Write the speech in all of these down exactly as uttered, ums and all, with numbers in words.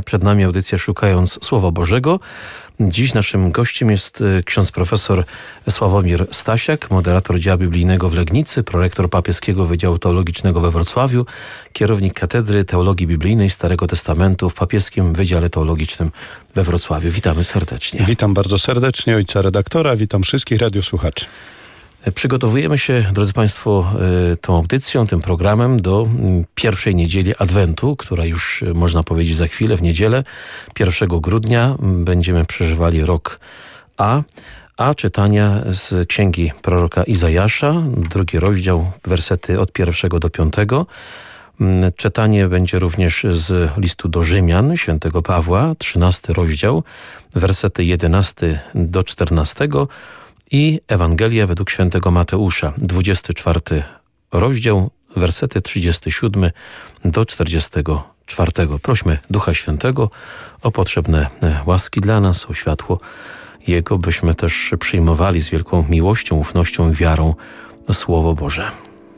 Przed nami audycja Szukając Słowa Bożego. Dziś naszym gościem jest ksiądz profesor Sławomir Stasiak, moderator dzieła biblijnego w Legnicy, prorektor papieskiego Wydziału Teologicznego we Wrocławiu, kierownik Katedry Teologii Biblijnej Starego Testamentu w papieskim Wydziale Teologicznym we Wrocławiu. Witamy serdecznie. Witam bardzo serdecznie ojca redaktora, witam wszystkich radiosłuchaczy. Przygotowujemy się, drodzy Państwo, tą audycją, tym programem do pierwszej niedzieli Adwentu, która już, można powiedzieć, za chwilę, w niedzielę, pierwszego grudnia, będziemy przeżywali rok A, a czytania z księgi proroka Izajasza, drugi rozdział, wersety od pierwszego do piątego. Czytanie będzie również z listu do Rzymian, świętego Pawła, trzynasty rozdział, wersety jedenasty do czternastego. I Ewangelia według świętego Mateusza, dwudziesty czwarty rozdział, wersety trzydziesty siódmy do czterdziestego czwartego. Prośmy Ducha Świętego o potrzebne łaski dla nas, o światło Jego, byśmy też przyjmowali z wielką miłością, ufnością i wiarą Słowo Boże.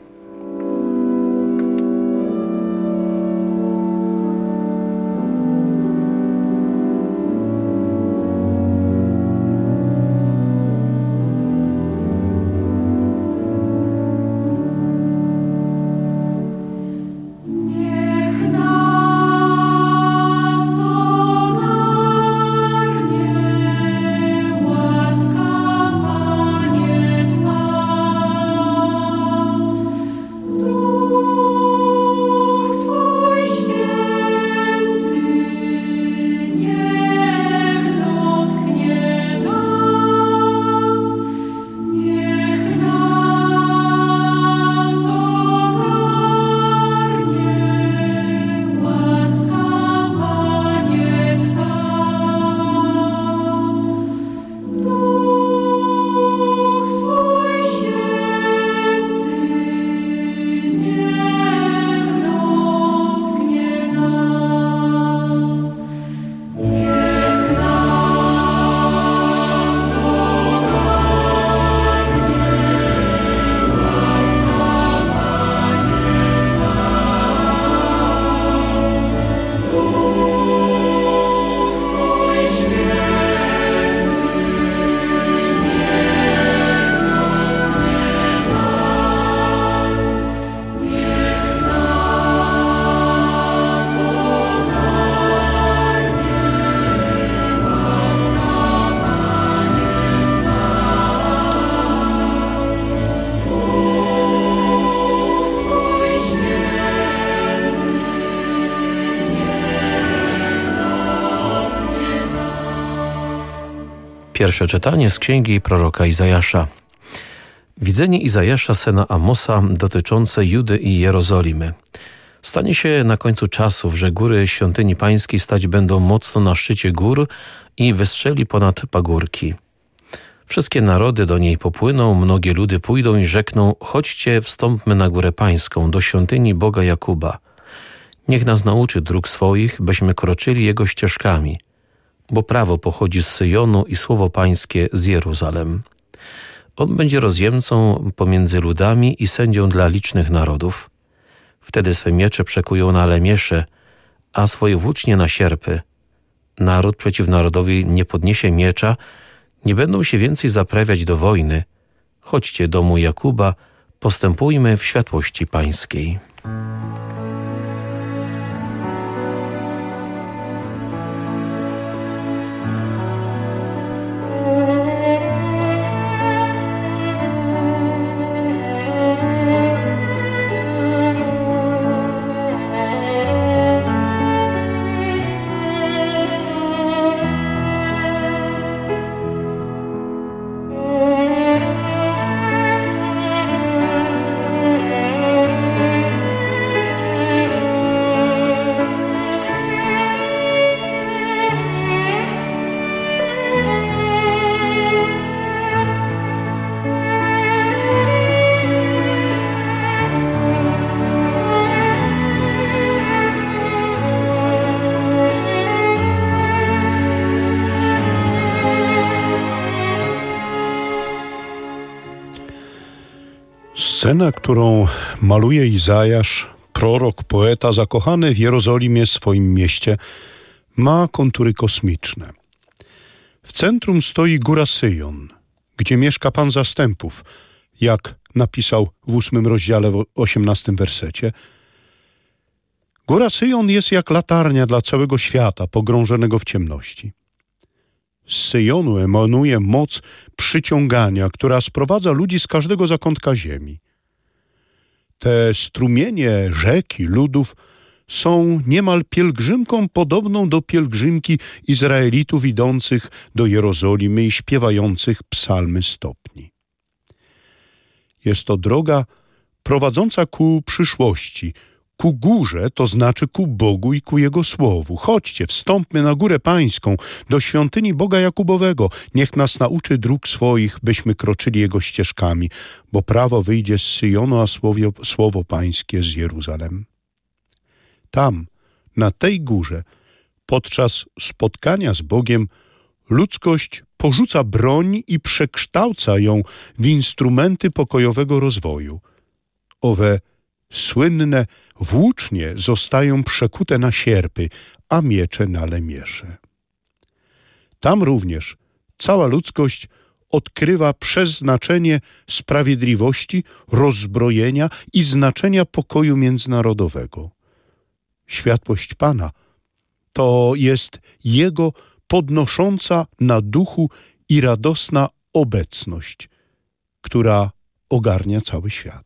Pierwsze czytanie z księgi proroka Izajasza. Widzenie Izajasza, syna Amosa, dotyczące Judy i Jerozolimy. Stanie się na końcu czasów, że góry świątyni pańskiej stać będą mocno na szczycie gór i wystrzeli ponad pagórki. Wszystkie narody do niej popłyną, mnogie ludy pójdą i rzekną: chodźcie, wstąpmy na górę pańską, do świątyni Boga Jakuba. Niech nas nauczy dróg swoich, byśmy kroczyli jego ścieżkami. Bo prawo pochodzi z Syjonu i słowo pańskie z Jeruzalem. On będzie rozjemcą pomiędzy ludami i sędzią dla licznych narodów. Wtedy swe miecze przekują na lemiesze, a swoje włócznie na sierpy. Naród przeciw narodowi nie podniesie miecza, nie będą się więcej zaprawiać do wojny. Chodźcie, domu Jakuba, postępujmy w światłości pańskiej. Scena, którą maluje Izajasz, prorok, poeta zakochany w Jerozolimie, swoim mieście, ma kontury kosmiczne. W centrum stoi góra Syjon, gdzie mieszka Pan Zastępów, jak napisał w ósmym rozdziale w osiemnastym wersecie. Góra Syjon jest jak latarnia dla całego świata pogrążonego w ciemności. Z Syjonu emanuje moc przyciągania, która sprowadza ludzi z każdego zakątka ziemi. Te strumienie rzeki ludów są niemal pielgrzymką podobną do pielgrzymki Izraelitów idących do Jerozolimy i śpiewających psalmy stopni. Jest to droga prowadząca ku przyszłości, ku górze, to znaczy ku Bogu i ku Jego Słowu. Chodźcie, wstąpmy na górę Pańską, do świątyni Boga Jakubowego. Niech nas nauczy dróg swoich, byśmy kroczyli Jego ścieżkami, bo prawo wyjdzie z Syjonu, a słowo, słowo Pańskie z Jeruzalem. Tam, na tej górze, podczas spotkania z Bogiem, ludzkość porzuca broń i przekształca ją w instrumenty pokojowego rozwoju. Owe słynne włócznie zostają przekute na sierpy, a miecze na lemiesze. Tam również cała ludzkość odkrywa przeznaczenie sprawiedliwości, rozbrojenia i znaczenia pokoju międzynarodowego. Światłość Pana to jest Jego podnosząca na duchu i radosna obecność, która ogarnia cały świat.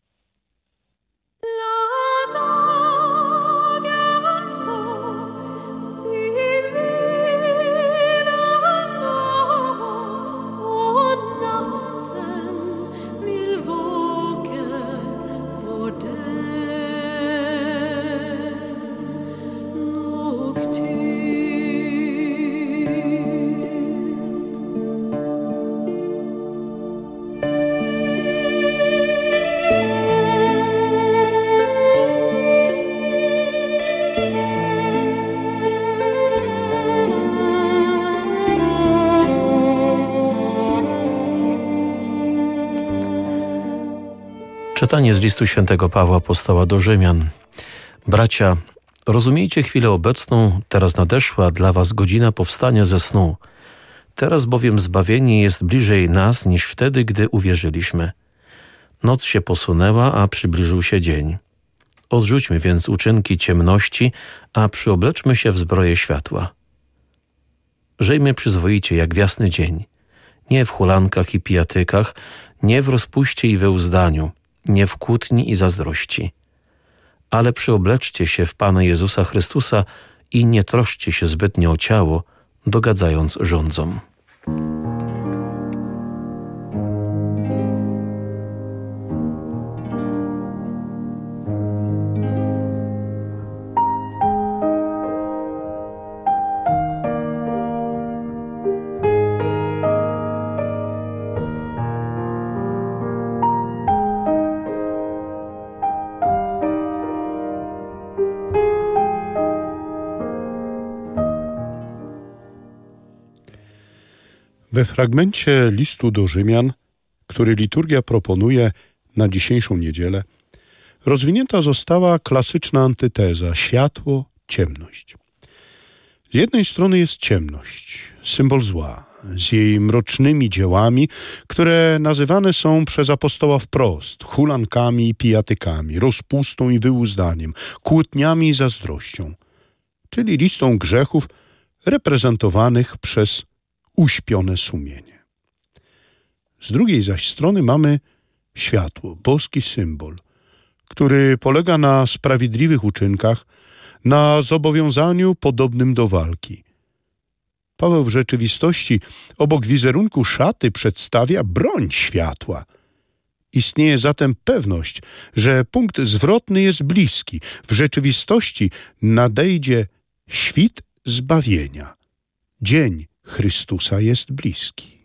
Czytanie z listu świętego Pawła apostoła do Rzymian. Bracia, rozumiejcie chwilę obecną, teraz nadeszła dla was godzina powstania ze snu. Teraz bowiem zbawienie jest bliżej nas niż wtedy, gdy uwierzyliśmy. Noc się posunęła, a przybliżył się dzień. Odrzućmy więc uczynki ciemności, a przyobleczmy się w zbroję światła. Żyjmy przyzwoicie jak w jasny dzień, nie w hulankach i pijatykach, nie w rozpuście i wyuzdaniu, nie w kłótni i zazdrości. Ale przyobleczcie się w Pana Jezusa Chrystusa i nie troszczcie się zbytnio o ciało, dogadzając rządzom. We fragmencie listu do Rzymian, który liturgia proponuje na dzisiejszą niedzielę, rozwinięta została klasyczna antyteza światło, ciemność. Z jednej strony jest ciemność, symbol zła, z jej mrocznymi dziełami, które nazywane są przez apostoła wprost hulankami i pijatykami, rozpustą i wyuzdaniem, kłótniami i zazdrością, czyli listą grzechów reprezentowanych przez uśpione sumienie. Z drugiej zaś strony mamy światło, boski symbol, który polega na sprawiedliwych uczynkach, na zobowiązaniu podobnym do walki. Paweł w rzeczywistości obok wizerunku szaty przedstawia broń światła. Istnieje zatem pewność, że punkt zwrotny jest bliski. W rzeczywistości nadejdzie świt zbawienia. Dzień Chrystusa jest bliski.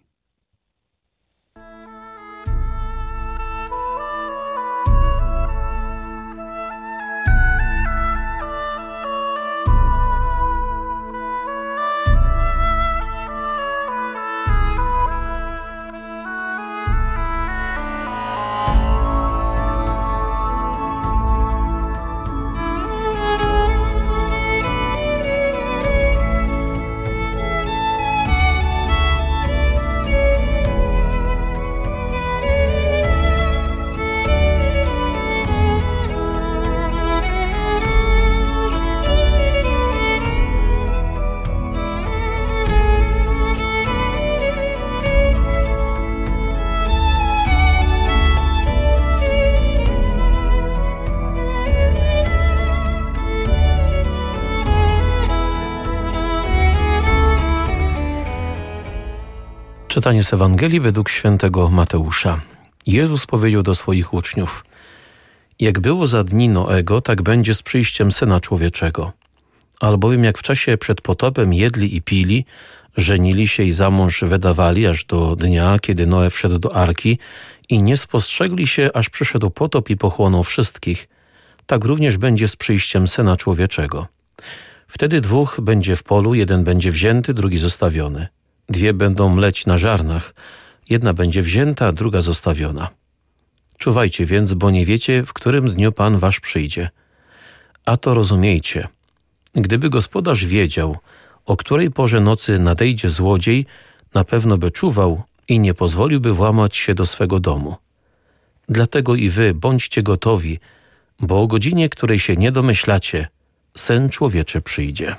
Czytanie z Ewangelii według świętego Mateusza. Jezus powiedział do swoich uczniów: jak było za dni Noego, tak będzie z przyjściem Syna Człowieczego. Albowiem jak w czasie przed potopem jedli i pili, żenili się i za mąż wydawali aż do dnia, kiedy Noe wszedł do arki i nie spostrzegli się, aż przyszedł potop i pochłonął wszystkich, tak również będzie z przyjściem Syna Człowieczego. Wtedy dwóch będzie w polu, jeden będzie wzięty, drugi zostawiony. Dwie będą mleć na żarnach, jedna będzie wzięta, druga zostawiona. Czuwajcie więc, bo nie wiecie, w którym dniu Pan wasz przyjdzie. A to rozumiejcie. Gdyby gospodarz wiedział, o której porze nocy nadejdzie złodziej, na pewno by czuwał i nie pozwoliłby włamać się do swego domu. Dlatego i wy bądźcie gotowi, bo o godzinie, której się nie domyślacie, Syn Człowieczy przyjdzie.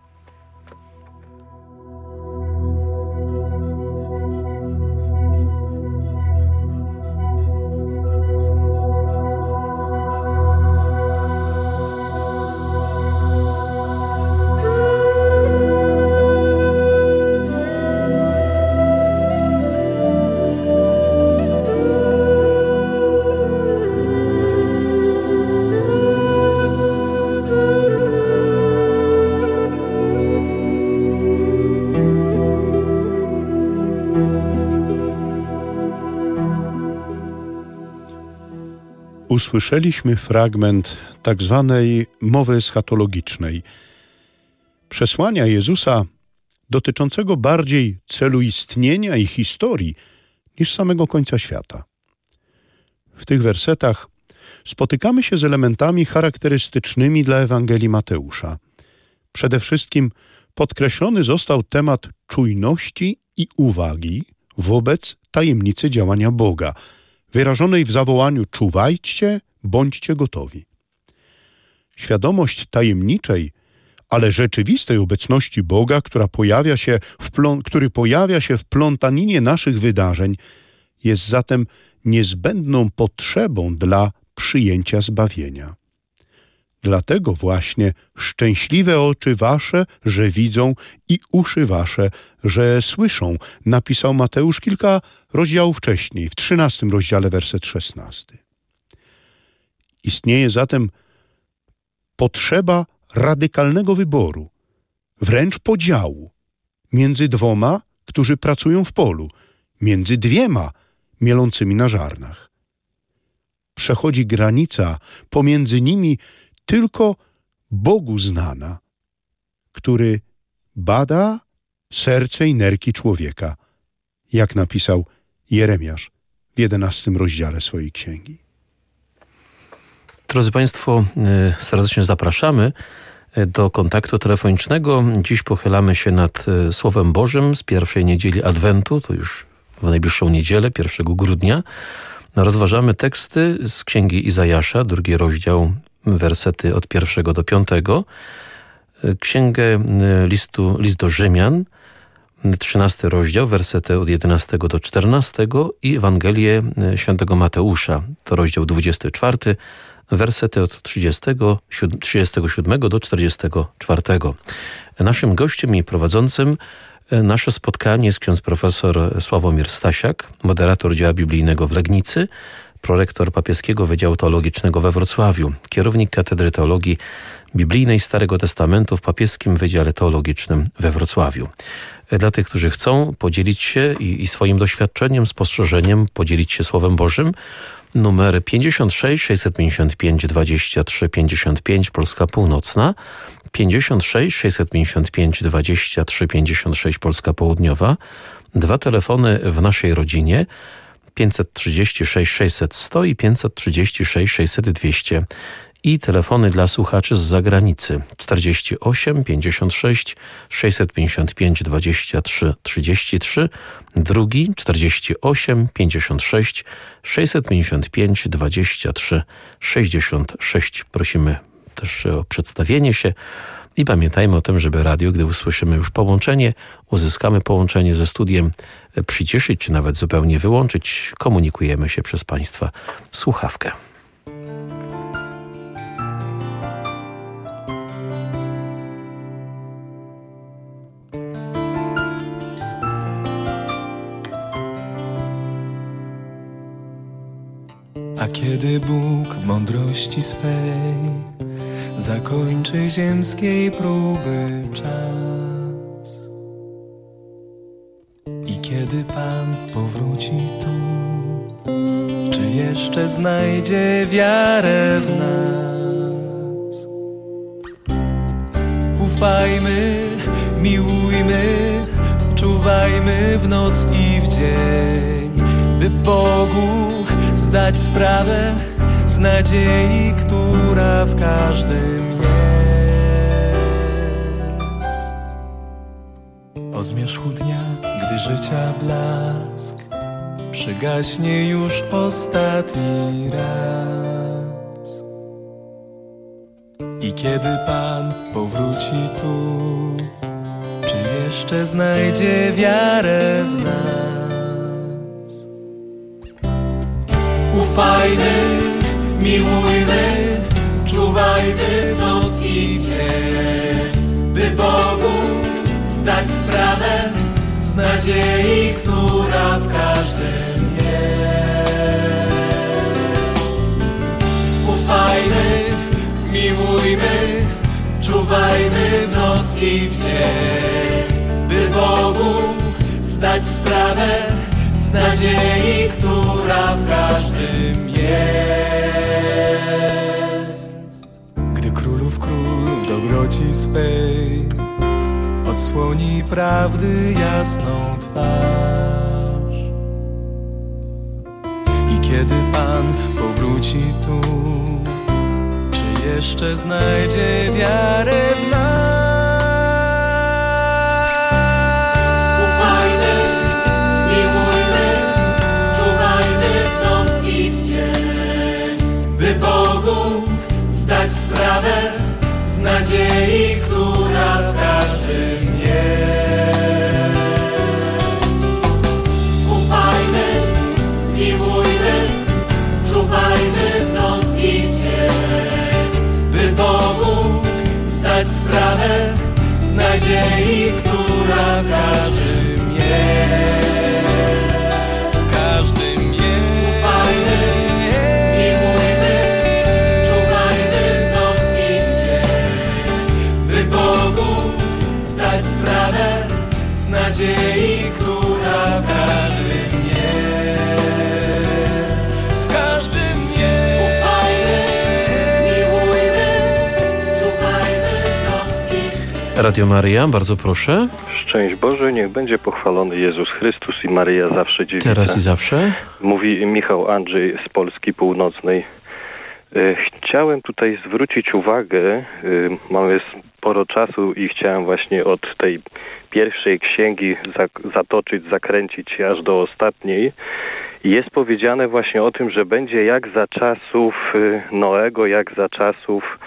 Usłyszeliśmy fragment tak zwanej mowy eschatologicznej, przesłania Jezusa dotyczącego bardziej celu istnienia i historii niż samego końca świata. W tych wersetach spotykamy się z elementami charakterystycznymi dla Ewangelii Mateusza. Przede wszystkim podkreślony został temat czujności i uwagi wobec tajemnicy działania Boga, wyrażonej w zawołaniu: czuwajcie, bądźcie gotowi. Świadomość tajemniczej, ale rzeczywistej obecności Boga, która pojawia się w plą- który pojawia się w plątaninie naszych wydarzeń, jest zatem niezbędną potrzebą dla przyjęcia zbawienia. Dlatego właśnie szczęśliwe oczy wasze, że widzą, i uszy wasze, że słyszą, napisał Mateusz kilka rozdziałów wcześniej, w trzynastym rozdziale, werset szesnasty. Istnieje zatem potrzeba radykalnego wyboru, wręcz podziału między dwoma, którzy pracują w polu, między dwiema mielącymi na żarnach. Przechodzi granica pomiędzy nimi tylko Bogu znana, który bada serce i nerki człowieka, jak napisał Jeremiasz w jedenastym rozdziale swojej księgi. Drodzy Państwo, serdecznie zapraszamy do kontaktu telefonicznego. Dziś pochylamy się nad Słowem Bożym z pierwszej niedzieli Adwentu, to już w najbliższą niedzielę, pierwszego grudnia. Rozważamy teksty z Księgi Izajasza, drugi rozdział, wersety od pierwszego do piątego, Księgę listu, list do Rzymian, trzynasty rozdział, wersety od jedenastego do czternastego i Ewangelię świętego Mateusza, to rozdział dwudziesty czwarty, wersety od trzydziestego siódmego do czterdziestego czwartego. Naszym gościem i prowadzącym nasze spotkanie jest ksiądz profesor Sławomir Stasiak, moderator dzieła biblijnego w Legnicy, prorektor papieskiego Wydziału Teologicznego we Wrocławiu, kierownik Katedry Teologii Biblijnej Starego Testamentu w papieskim Wydziale Teologicznym we Wrocławiu. Dla tych, którzy chcą podzielić się i, i swoim doświadczeniem, spostrzeżeniem, podzielić się Słowem Bożym, numer pięćdziesiąt sześć sześćset pięćdziesiąt pięć dwadzieścia trzy pięćdziesiąt pięć, Polska Północna, pięćdziesiąt sześć sześćset pięćdziesiąt pięć dwadzieścia trzy pięćdziesiąt sześć, Polska Południowa. Dwa telefony w naszej rodzinie: pięćset trzydzieści sześć sześćset sto i pięćset trzydzieści sześć sześćset dwieście. I telefony dla słuchaczy z zagranicy: czterdzieści osiem pięćdziesiąt sześć sześćset pięćdziesiąt pięć dwadzieścia trzy trzydzieści trzy, drugi czterdzieści osiem pięćdziesiąt sześć sześćset pięćdziesiąt pięć dwadzieścia trzy sześćdziesiąt sześć. Prosimy też o przedstawienie się i pamiętajmy o tym, żeby radio, gdy usłyszymy już połączenie, uzyskamy połączenie ze studiem, przyciszyć czy nawet zupełnie wyłączyć. Komunikujemy się przez Państwa słuchawkę. Kiedy Bóg w mądrości swej zakończy ziemskiej próby czas i kiedy Pan powróci tu, czy jeszcze znajdzie wiarę w nas? Ufajmy, miłujmy, czuwajmy w noc i w dzień, by Bogu zdać sprawę z nadziei, która w każdym jest. O zmierzchu dnia, gdy życia blask przygaśnie już ostatni raz i kiedy Pan powróci tu, czy jeszcze znajdzie wiarę w nas? Ufajmy, miłujmy, czuwajmy w noc i w dzień, by Bogu zdać sprawę z nadziei, która w każdym jest. Ufajmy, miłujmy, czuwajmy w noc i w dzień, by Bogu zdać sprawę z nadziei, która w każdym jest. Gdy królów król w dobroci swej odsłoni prawdy jasną twarz i kiedy Pan powróci tu, czy jeszcze znajdzie wiarę w nas? Zdać sprawę z nadziei, która w każdym jest. Ufajmy, miłujmy, czuwajmy w noc i w dzień, by Bogu zdać sprawę z nadziei, która w każdym jest. W każdym jest. Ufajmy, sprawę z nadziei, która w każdym jest. W każdym jest. Ufajmy, miłujmy, czuwajmy noc i dzień. Radio Maryja, bardzo proszę. Szczęść Boże, niech będzie pochwalony Jezus Chrystus i Maryja zawsze dziewica. Teraz i zawsze. Mówi Michał Andrzej z Polski Północnej. Chciałem tutaj zwrócić uwagę, mamy sporo czasu i chciałem właśnie od tej pierwszej księgi zatoczyć, zakręcić się aż do ostatniej. Jest powiedziane właśnie o tym, że będzie jak za czasów Noego, jak za czasów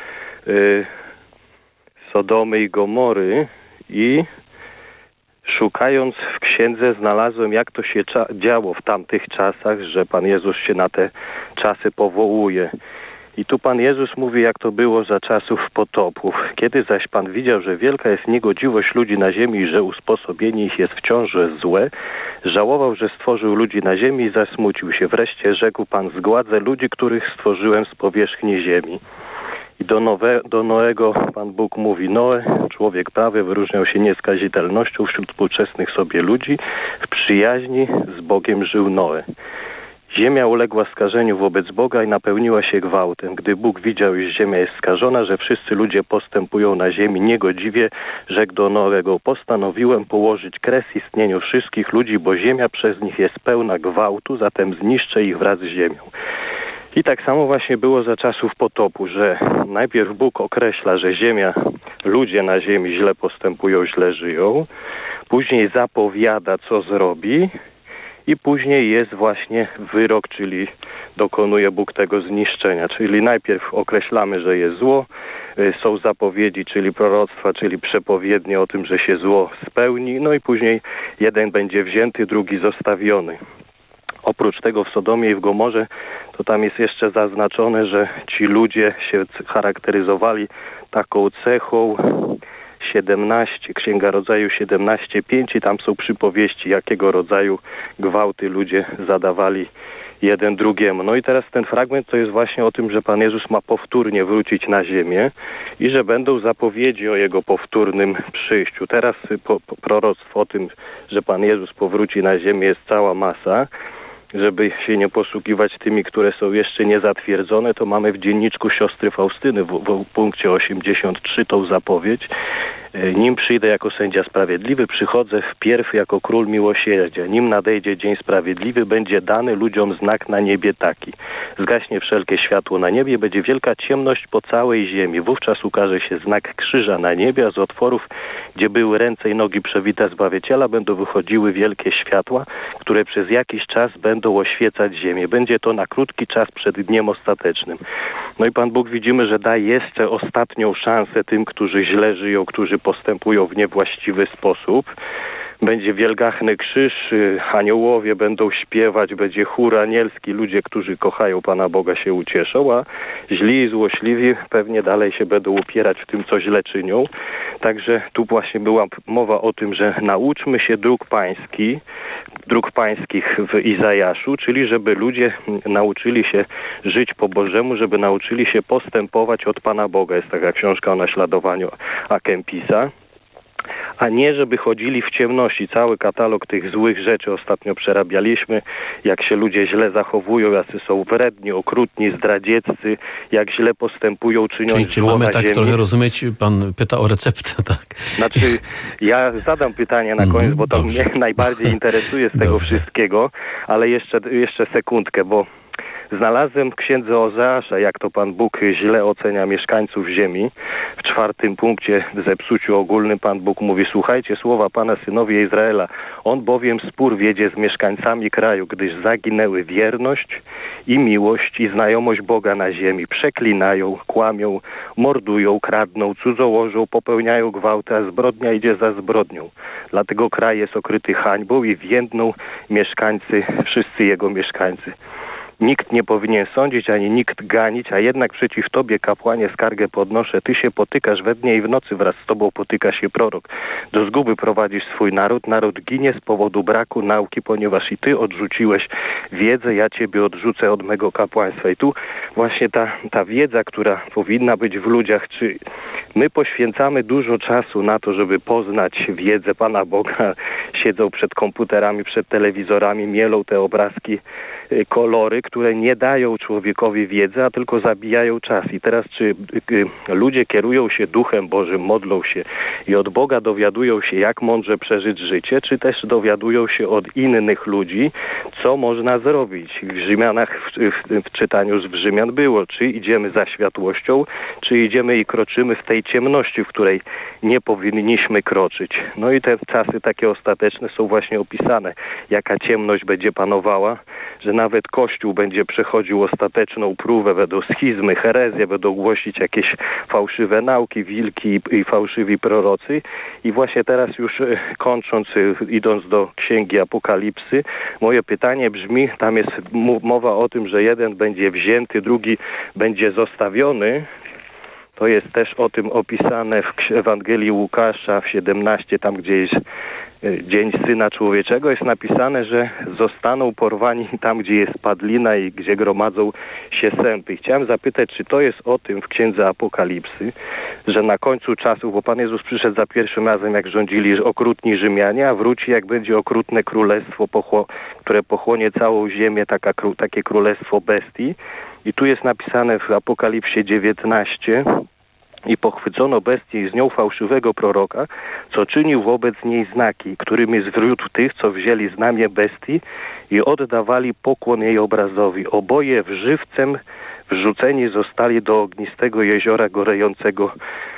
Sodomy i Gomory i szukając w księdze znalazłem, jak to się działo w tamtych czasach, że Pan Jezus się na te czasy powołuje. I tu Pan Jezus mówi, jak to było za czasów potopów. Kiedy zaś Pan widział, że wielka jest niegodziwość ludzi na ziemi i że usposobienie ich jest wciąż złe, żałował, że stworzył ludzi na ziemi i zasmucił się. Wreszcie rzekł Pan, zgładzę ludzi, których stworzyłem z powierzchni ziemi. I do, Nowe, do Noego Pan Bóg mówi, Noe, człowiek prawy, wyróżniał się nieskazitelnością wśród współczesnych sobie ludzi. W przyjaźni z Bogiem żył Noe. Ziemia uległa skażeniu wobec Boga i napełniła się gwałtem. Gdy Bóg widział, iż ziemia jest skażona, że wszyscy ludzie postępują na ziemi niegodziwie, rzekł do Noego, postanowiłem położyć kres istnieniu wszystkich ludzi, bo ziemia przez nich jest pełna gwałtu, zatem zniszczę ich wraz z ziemią. I tak samo właśnie było za czasów potopu, że najpierw Bóg określa, że ziemia, ludzie na ziemi źle postępują, źle żyją, później zapowiada, co zrobi, i później jest właśnie wyrok, czyli dokonuje Bóg tego zniszczenia. Czyli najpierw określamy, że jest zło, są zapowiedzi, czyli proroctwa, czyli przepowiednie o tym, że się zło spełni, no i później jeden będzie wzięty, drugi zostawiony. Oprócz tego w Sodomie i w Gomorze, to tam jest jeszcze zaznaczone, że ci ludzie się charakteryzowali taką cechą siedemnaście, Księga Rodzaju siedemnaście pięć i tam są przypowieści, jakiego rodzaju gwałty ludzie zadawali jeden drugiemu. No i teraz ten fragment to jest właśnie o tym, że Pan Jezus ma powtórnie wrócić na ziemię i że będą zapowiedzi o Jego powtórnym przyjściu. Teraz po, po, proroctw o tym, że Pan Jezus powróci na ziemię, jest cała masa. Żeby się nie posługiwać tymi, które są jeszcze niezatwierdzone, to mamy w dzienniczku siostry Faustyny w, w punkcie osiemdziesiąt trzy tą zapowiedź. Nim przyjdę jako sędzia sprawiedliwy, przychodzę wpierw jako król miłosierdzia. Nim nadejdzie dzień sprawiedliwy, będzie dany ludziom znak na niebie taki. Zgaśnie wszelkie światło na niebie, będzie wielka ciemność po całej ziemi. Wówczas ukaże się znak krzyża na niebie, a z otworów, gdzie były ręce i nogi przewite Zbawiciela, będą wychodziły wielkie światła, które przez jakiś czas będą oświecać ziemię. Będzie to na krótki czas przed dniem ostatecznym. No i Pan Bóg widzimy, że da jeszcze ostatnią szansę tym, którzy źle żyją, którzy postępują w niewłaściwy sposób. Będzie wielgachny krzyż, aniołowie będą śpiewać, będzie chór anielski, ludzie, którzy kochają Pana Boga, się ucieszą, a źli i złośliwi pewnie dalej się będą upierać w tym, co źle czynią. Także tu właśnie była mowa o tym, że nauczmy się dróg pańskich, dróg pańskich w Izajaszu, czyli żeby ludzie nauczyli się żyć po Bożemu, żeby nauczyli się postępować od Pana Boga. Jest taka książka o naśladowaniu A. Kempisa. A nie, żeby chodzili w ciemności. Cały katalog tych złych rzeczy ostatnio przerabialiśmy, jak się ludzie źle zachowują, jacy są wredni, okrutni, zdradzieccy, jak źle postępują, czyniąc Czyli czy zło mamy na tak ziemi. trochę rozumieć, pan pyta o receptę, tak? Znaczy, ja zadam pytanie na koniec, bo to Dobrze. mnie najbardziej interesuje z tego Dobrze. wszystkiego, ale jeszcze, jeszcze sekundkę, bo znalazłem w księdze Ozeasza, jak to Pan Bóg źle ocenia mieszkańców ziemi. W czwartym punkcie w zepsuciu ogólnym Pan Bóg mówi: słuchajcie słowa Pana, synowie Izraela. On bowiem spór wiedzie z mieszkańcami kraju, gdyż zaginęły wierność i miłość i znajomość Boga na ziemi. Przeklinają, kłamią, mordują, kradną, cudzołożą, popełniają gwałty, a zbrodnia idzie za zbrodnią. Dlatego kraj jest okryty hańbą i więdną mieszkańcy, wszyscy jego mieszkańcy. Nikt nie powinien sądzić, ani nikt ganić, a jednak przeciw Tobie, kapłanie, skargę podnoszę. Ty się potykasz we dnie i w nocy, wraz z Tobą potyka się prorok. Do zguby prowadzisz swój naród, naród ginie z powodu braku nauki, ponieważ i Ty odrzuciłeś wiedzę, ja Ciebie odrzucę od mego kapłaństwa. I tu właśnie ta, ta wiedza, która powinna być w ludziach, czy my poświęcamy dużo czasu na to, żeby poznać wiedzę Pana Boga, siedzą przed komputerami, przed telewizorami, mielą te obrazki, kolory, które nie dają człowiekowi wiedzy, a tylko zabijają czas. I teraz czy ludzie kierują się Duchem Bożym, modlą się i od Boga dowiadują się, jak mądrze przeżyć życie, czy też dowiadują się od innych ludzi, co można zrobić. W Rzymianach, w, w, w czytaniu z Rzymian było, czy idziemy za światłością, czy idziemy i kroczymy w tej ciemności, w której nie powinniśmy kroczyć. No i te czasy takie ostateczne są właśnie opisane, jaka ciemność będzie panowała, że nawet Kościół będzie przechodził ostateczną próbę, będą schizmy, herezje, będą głosić jakieś fałszywe nauki, wilki i, i fałszywi prorocy. I właśnie teraz już kończąc, idąc do Księgi Apokalipsy, moje pytanie brzmi, tam jest mowa o tym, że jeden będzie wzięty, drugi będzie zostawiony. To jest też o tym opisane w Ewangelii Łukasza w siedemnaście, tam gdzie jest Dzień Syna Człowieczego, jest napisane, że zostaną porwani tam, gdzie jest padlina i gdzie gromadzą się sępy. I chciałem zapytać, czy to jest o tym w Księdze Apokalipsy, że na końcu czasów, bo Pan Jezus przyszedł za pierwszym razem, jak rządzili okrutni Rzymianie, a wróci, jak będzie okrutne królestwo, które pochłonie całą ziemię, taka, takie królestwo bestii. I tu jest napisane w Apokalipsie dziewiętnaście: i pochwycono bestię i z nią fałszywego proroka, co czynił wobec niej znaki, którymi zwiódł tych, co wzięli znamię bestii i oddawali pokłon jej obrazowi. Oboje żywcem wrzuceni zostali do ognistego jeziora gorejącego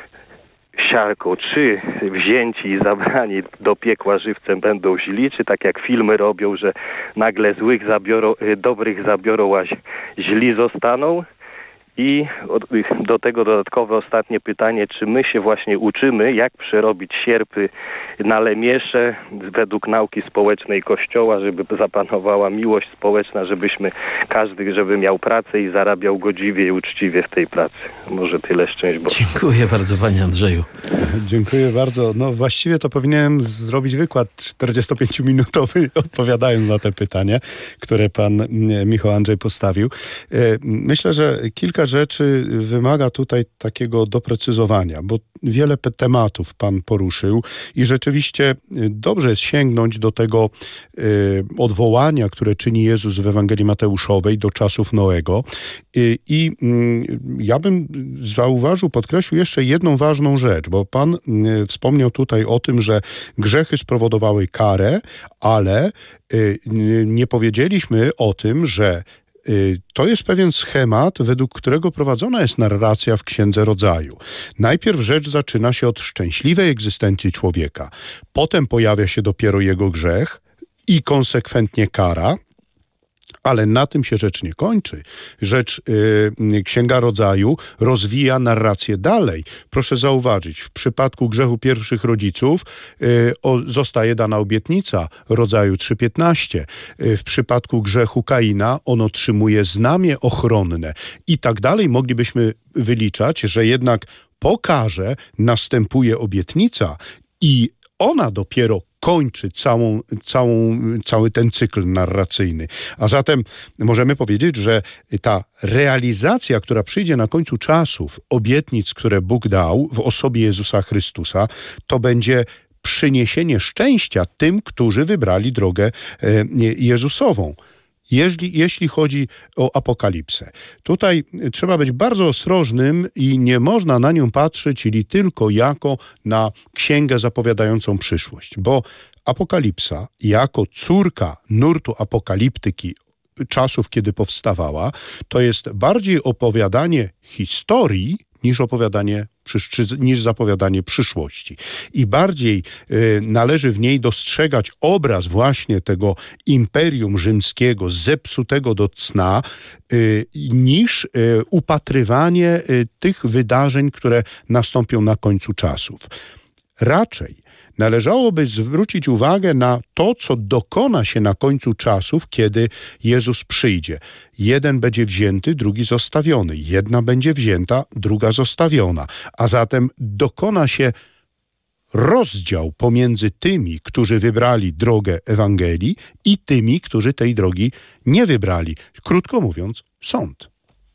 siarką. Czy wzięci i zabrani do piekła żywcem będą źli, czy tak jak filmy robią, że nagle złych zabiorą, dobrych zabiorą, a źli zostaną? I do tego dodatkowe ostatnie pytanie, czy my się właśnie uczymy, jak przerobić sierpy na lemiesze według nauki społecznej Kościoła, żeby zapanowała miłość społeczna, żebyśmy każdy, żeby miał pracę i zarabiał godziwie i uczciwie w tej pracy. Może tyle, szczęść Boże. Dziękuję bardzo, panie Andrzeju. Dziękuję bardzo. No właściwie to powinienem zrobić wykład czterdziestopięciominutowy, odpowiadając na te pytanie, które pan Michał Andrzej postawił. Myślę, że kilka rzeczy wymaga tutaj takiego doprecyzowania, bo wiele tematów pan poruszył i rzeczywiście dobrze jest sięgnąć do tego odwołania, które czyni Jezus w Ewangelii Mateuszowej do czasów Noego. I ja bym zauważył, podkreślił jeszcze jedną ważną rzecz, bo pan wspomniał tutaj o tym, że grzechy spowodowały karę, ale nie powiedzieliśmy o tym, że to jest pewien schemat, według którego prowadzona jest narracja w Księdze Rodzaju. Najpierw rzecz zaczyna się od szczęśliwej egzystencji człowieka, potem pojawia się dopiero jego grzech i konsekwentnie kara, ale na tym się rzecz nie kończy. Rzecz yy, Księga Rodzaju rozwija narrację dalej. Proszę zauważyć, w przypadku grzechu pierwszych rodziców yy, o, zostaje dana obietnica Rodzaju trzy piętnaście. Yy, w przypadku grzechu Kaina on otrzymuje znamię ochronne i tak dalej. Moglibyśmy wyliczać, że jednak po karze następuje obietnica i ona dopiero kończy całą, całą, cały ten cykl narracyjny. A zatem możemy powiedzieć, że ta realizacja, która przyjdzie na końcu czasów, obietnic, które Bóg dał w osobie Jezusa Chrystusa, to będzie przyniesienie szczęścia tym, którzy wybrali drogę Jezusową. Jeśli, jeśli chodzi o apokalipsę. Tutaj trzeba być bardzo ostrożnym i nie można na nią patrzeć ili tylko jako na księgę zapowiadającą przyszłość, bo apokalipsa jako córka nurtu apokaliptyki czasów, kiedy powstawała, to jest bardziej opowiadanie historii niż opowiadanie, niż zapowiadanie przyszłości. I bardziej y, należy w niej dostrzegać obraz właśnie tego imperium rzymskiego, zepsutego do cna, y, niż y, upatrywanie y, tych wydarzeń, które nastąpią na końcu czasów. Raczej należałoby zwrócić uwagę na to, co dokona się na końcu czasów, kiedy Jezus przyjdzie. Jeden będzie wzięty, drugi zostawiony. Jedna będzie wzięta, druga zostawiona. A zatem dokona się rozdział pomiędzy tymi, którzy wybrali drogę Ewangelii i tymi, którzy tej drogi nie wybrali. Krótko mówiąc, sąd.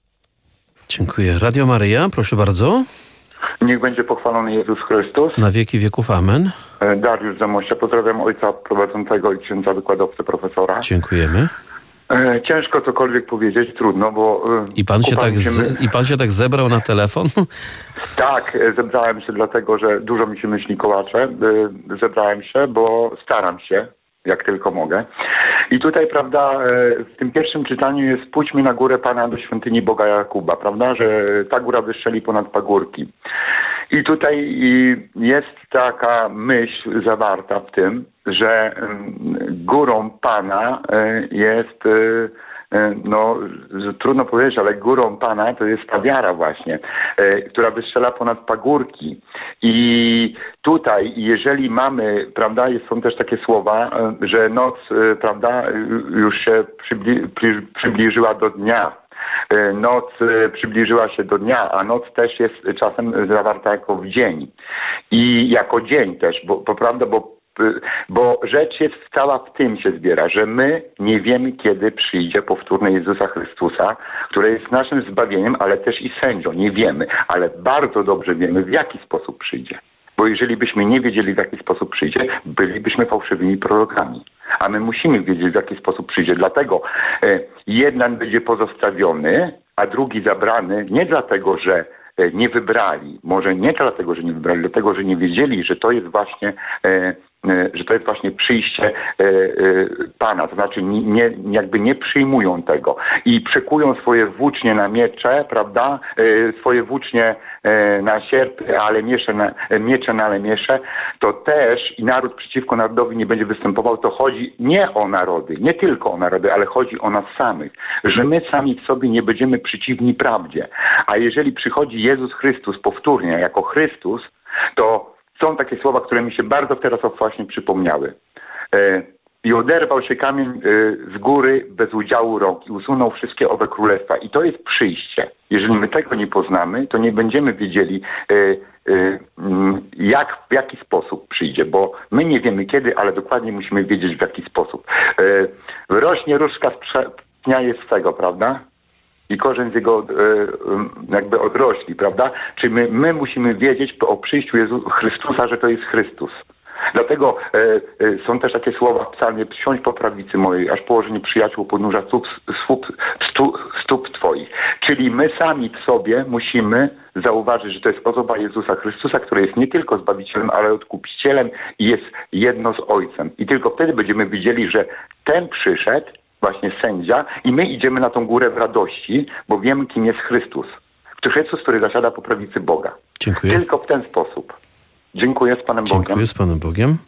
Dziękuję. Radio Maryja, proszę bardzo. Niech będzie pochwalony Jezus Chrystus. Na wieki wieków, amen. Dariusz Zamościa. Pozdrawiam ojca prowadzącego i księdza wykładowcę, profesora. Dziękujemy. E, ciężko cokolwiek powiedzieć, trudno, bo... I pan, się tak z... my... I pan się tak zebrał na telefon? Tak, zebrałem się dlatego, że dużo mi się myśli kołacze. Zebrałem się, bo staram się, jak tylko mogę. I tutaj, prawda, w tym pierwszym czytaniu jest pójdźmy na górę Pana do świątyni Boga Jakuba, prawda, że ta góra wystrzeli ponad pagórki. I tutaj jest taka myśl zawarta w tym, że górą Pana jest, no trudno powiedzieć, ale górą Pana to jest ta wiara właśnie, która wystrzela ponad pagórki. I tutaj, jeżeli mamy, prawda, są też takie słowa, że noc, prawda, już się przybli- przybliżyła do dnia. Noc przybliżyła się do dnia, a noc też jest czasem zawarta jako w dzień. I jako dzień też, bo, bo prawda, bo Bo rzecz jest cała w tym się zbiera, że my nie wiemy, kiedy przyjdzie powtórne Jezusa Chrystusa, który jest naszym zbawieniem, ale też i sędzią. Nie wiemy, ale bardzo dobrze wiemy, w jaki sposób przyjdzie. Bo jeżeli byśmy nie wiedzieli, w jaki sposób przyjdzie, bylibyśmy fałszywymi prorokami. A my musimy wiedzieć, w jaki sposób przyjdzie. Dlatego e, jeden będzie pozostawiony, a drugi zabrany nie dlatego, że nie wybrali. Może nie dlatego, że nie wybrali, dlatego, że nie wiedzieli, że to jest właśnie e, że to jest właśnie przyjście Pana, to znaczy nie, jakby nie przyjmują tego i przekują swoje włócznie na miecze, prawda, swoje włócznie na sierpy, ale miecze na, miecze na lemiesze, to też i naród przeciwko narodowi nie będzie występował. To chodzi nie o narody, nie tylko o narody, ale chodzi o nas samych, że my sami w sobie nie będziemy przeciwni prawdzie. A jeżeli przychodzi Jezus Chrystus powtórnie jako Chrystus, to są takie słowa, które mi się bardzo teraz właśnie przypomniały. I oderwał się kamień z góry bez udziału rąk i usunął wszystkie owe królestwa. I to jest przyjście. Jeżeli my tego nie poznamy, to nie będziemy wiedzieli, jak, w jaki sposób przyjdzie, bo my nie wiemy kiedy, ale dokładnie musimy wiedzieć w jaki sposób. Rośnie różdżka z pnia jest swego, prawda? I korzeń z jego jakby odrośli, prawda? Czy my, my musimy wiedzieć o przyjściu Jezusa Chrystusa, że to jest Chrystus. Dlatego e, e, są też takie słowa w psalmie: siądź po prawicy mojej, aż położenie przyjaciół podnóża stóp, stóp, stóp, stóp twoich. Czyli my sami w sobie musimy zauważyć, że to jest osoba Jezusa Chrystusa, który jest nie tylko Zbawicielem, ale Odkupicielem i jest jedno z Ojcem. I tylko wtedy będziemy widzieli, że ten przyszedł, właśnie sędzia, i my idziemy na tą górę w radości, bo wiemy, kim jest Chrystus. Chrystus, który zasiada po prawicy Boga. Dziękuję. Tylko w ten sposób. Dziękuję, z Panem Bogiem. Dziękuję, z Panem Bogiem.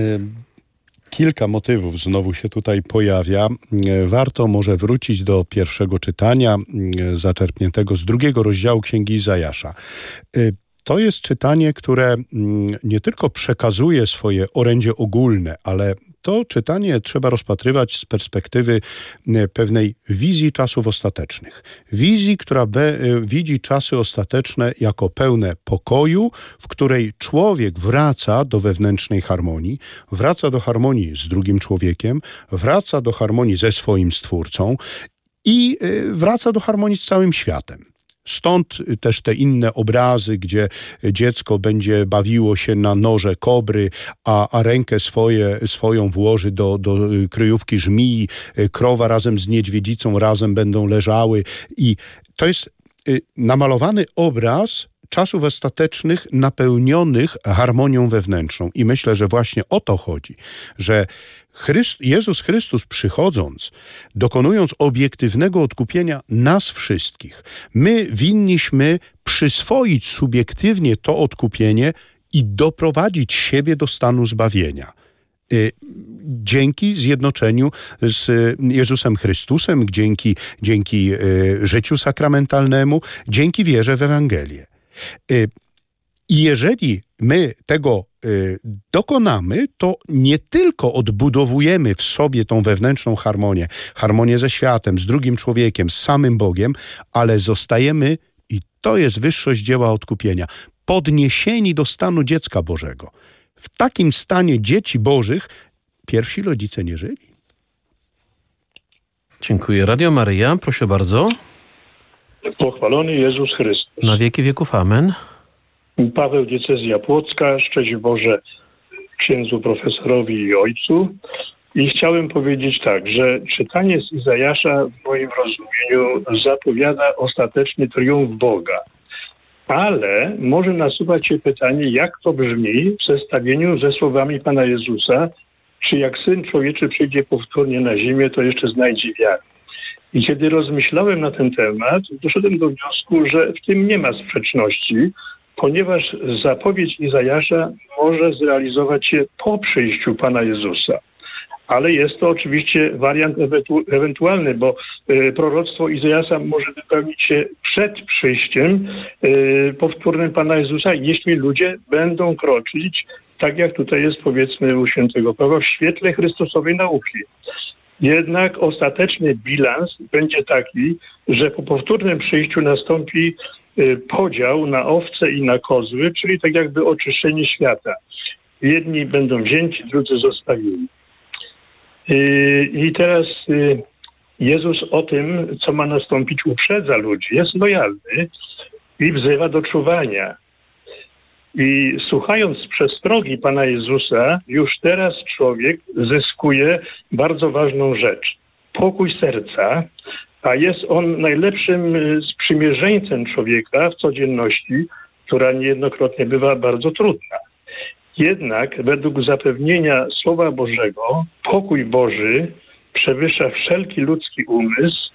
Kilka motywów znowu się tutaj pojawia. Warto może wrócić do pierwszego czytania, zaczerpniętego z drugiego rozdziału Księgi Izajasza. To jest czytanie, które nie tylko przekazuje swoje orędzie ogólne, ale to czytanie trzeba rozpatrywać z perspektywy pewnej wizji czasów ostatecznych. Wizji, która be, widzi czasy ostateczne jako pełne pokoju, w której człowiek wraca do wewnętrznej harmonii, wraca do harmonii z drugim człowiekiem, wraca do harmonii ze swoim Stwórcą i wraca do harmonii z całym światem. Stąd też te inne obrazy, gdzie dziecko będzie bawiło się na noże kobry, a, a rękę swoje, swoją włoży do, do kryjówki żmii, krowa razem z niedźwiedzicą razem będą leżały. I to jest namalowany obraz czasów ostatecznych napełnionych harmonią wewnętrzną. I myślę, że właśnie o to chodzi, że Chryst, Jezus Chrystus przychodząc, dokonując obiektywnego odkupienia nas wszystkich, my winniśmy przyswoić subiektywnie to odkupienie i doprowadzić siebie do stanu zbawienia. Dzięki zjednoczeniu z Jezusem Chrystusem, dzięki, dzięki życiu sakramentalnemu, dzięki wierze w Ewangelię. I jeżeli my tego dokonamy, to nie tylko odbudowujemy w sobie tą wewnętrzną harmonię, harmonię ze światem, z drugim człowiekiem, z samym Bogiem, ale zostajemy, i to jest wyższość dzieła odkupienia, podniesieni do stanu dziecka Bożego. W takim stanie dzieci Bożych pierwsi rodzice nie żyli. Dziękuję. Radio Maryja, proszę bardzo. Pochwalony Jezus Chrystus. Na wieki wieków, amen. Paweł, diecezja płocka, szczęść Boże księdzu profesorowi i ojcu. I chciałem powiedzieć tak, że czytanie z Izajasza w moim rozumieniu zapowiada ostateczny triumf Boga. Ale może nasuwać się pytanie, jak to brzmi w zestawieniu ze słowami Pana Jezusa, czy jak Syn Człowieczy przyjdzie powtórnie na ziemię, to jeszcze znajdzie wiarę. I kiedy rozmyślałem na ten temat, doszedłem do wniosku, że w tym nie ma sprzeczności, ponieważ zapowiedź Izajasza może zrealizować się po przyjściu Pana Jezusa. Ale jest to oczywiście wariant ewentu- ewentualny, bo y, proroctwo Izajasza może wypełnić się przed przyjściem y, powtórnym Pana Jezusa, jeśli ludzie będą kroczyć, tak jak tutaj jest powiedzmy u świętego Pawła, w świetle Chrystusowej nauki. Jednak ostateczny bilans będzie taki, że po powtórnym przyjściu nastąpi y, podział na owce i na kozły, czyli tak jakby oczyszczenie świata. Jedni będą wzięci, drudzy zostawieni. I teraz Jezus o tym, co ma nastąpić, uprzedza ludzi, jest lojalny i wzywa do czuwania. I słuchając przestrogi Pana Jezusa, już teraz człowiek zyskuje bardzo ważną rzecz. Pokój serca, a jest on najlepszym sprzymierzeńcem człowieka w codzienności, która niejednokrotnie bywa bardzo trudna. Jednak według zapewnienia Słowa Bożego pokój Boży przewyższa wszelki ludzki umysł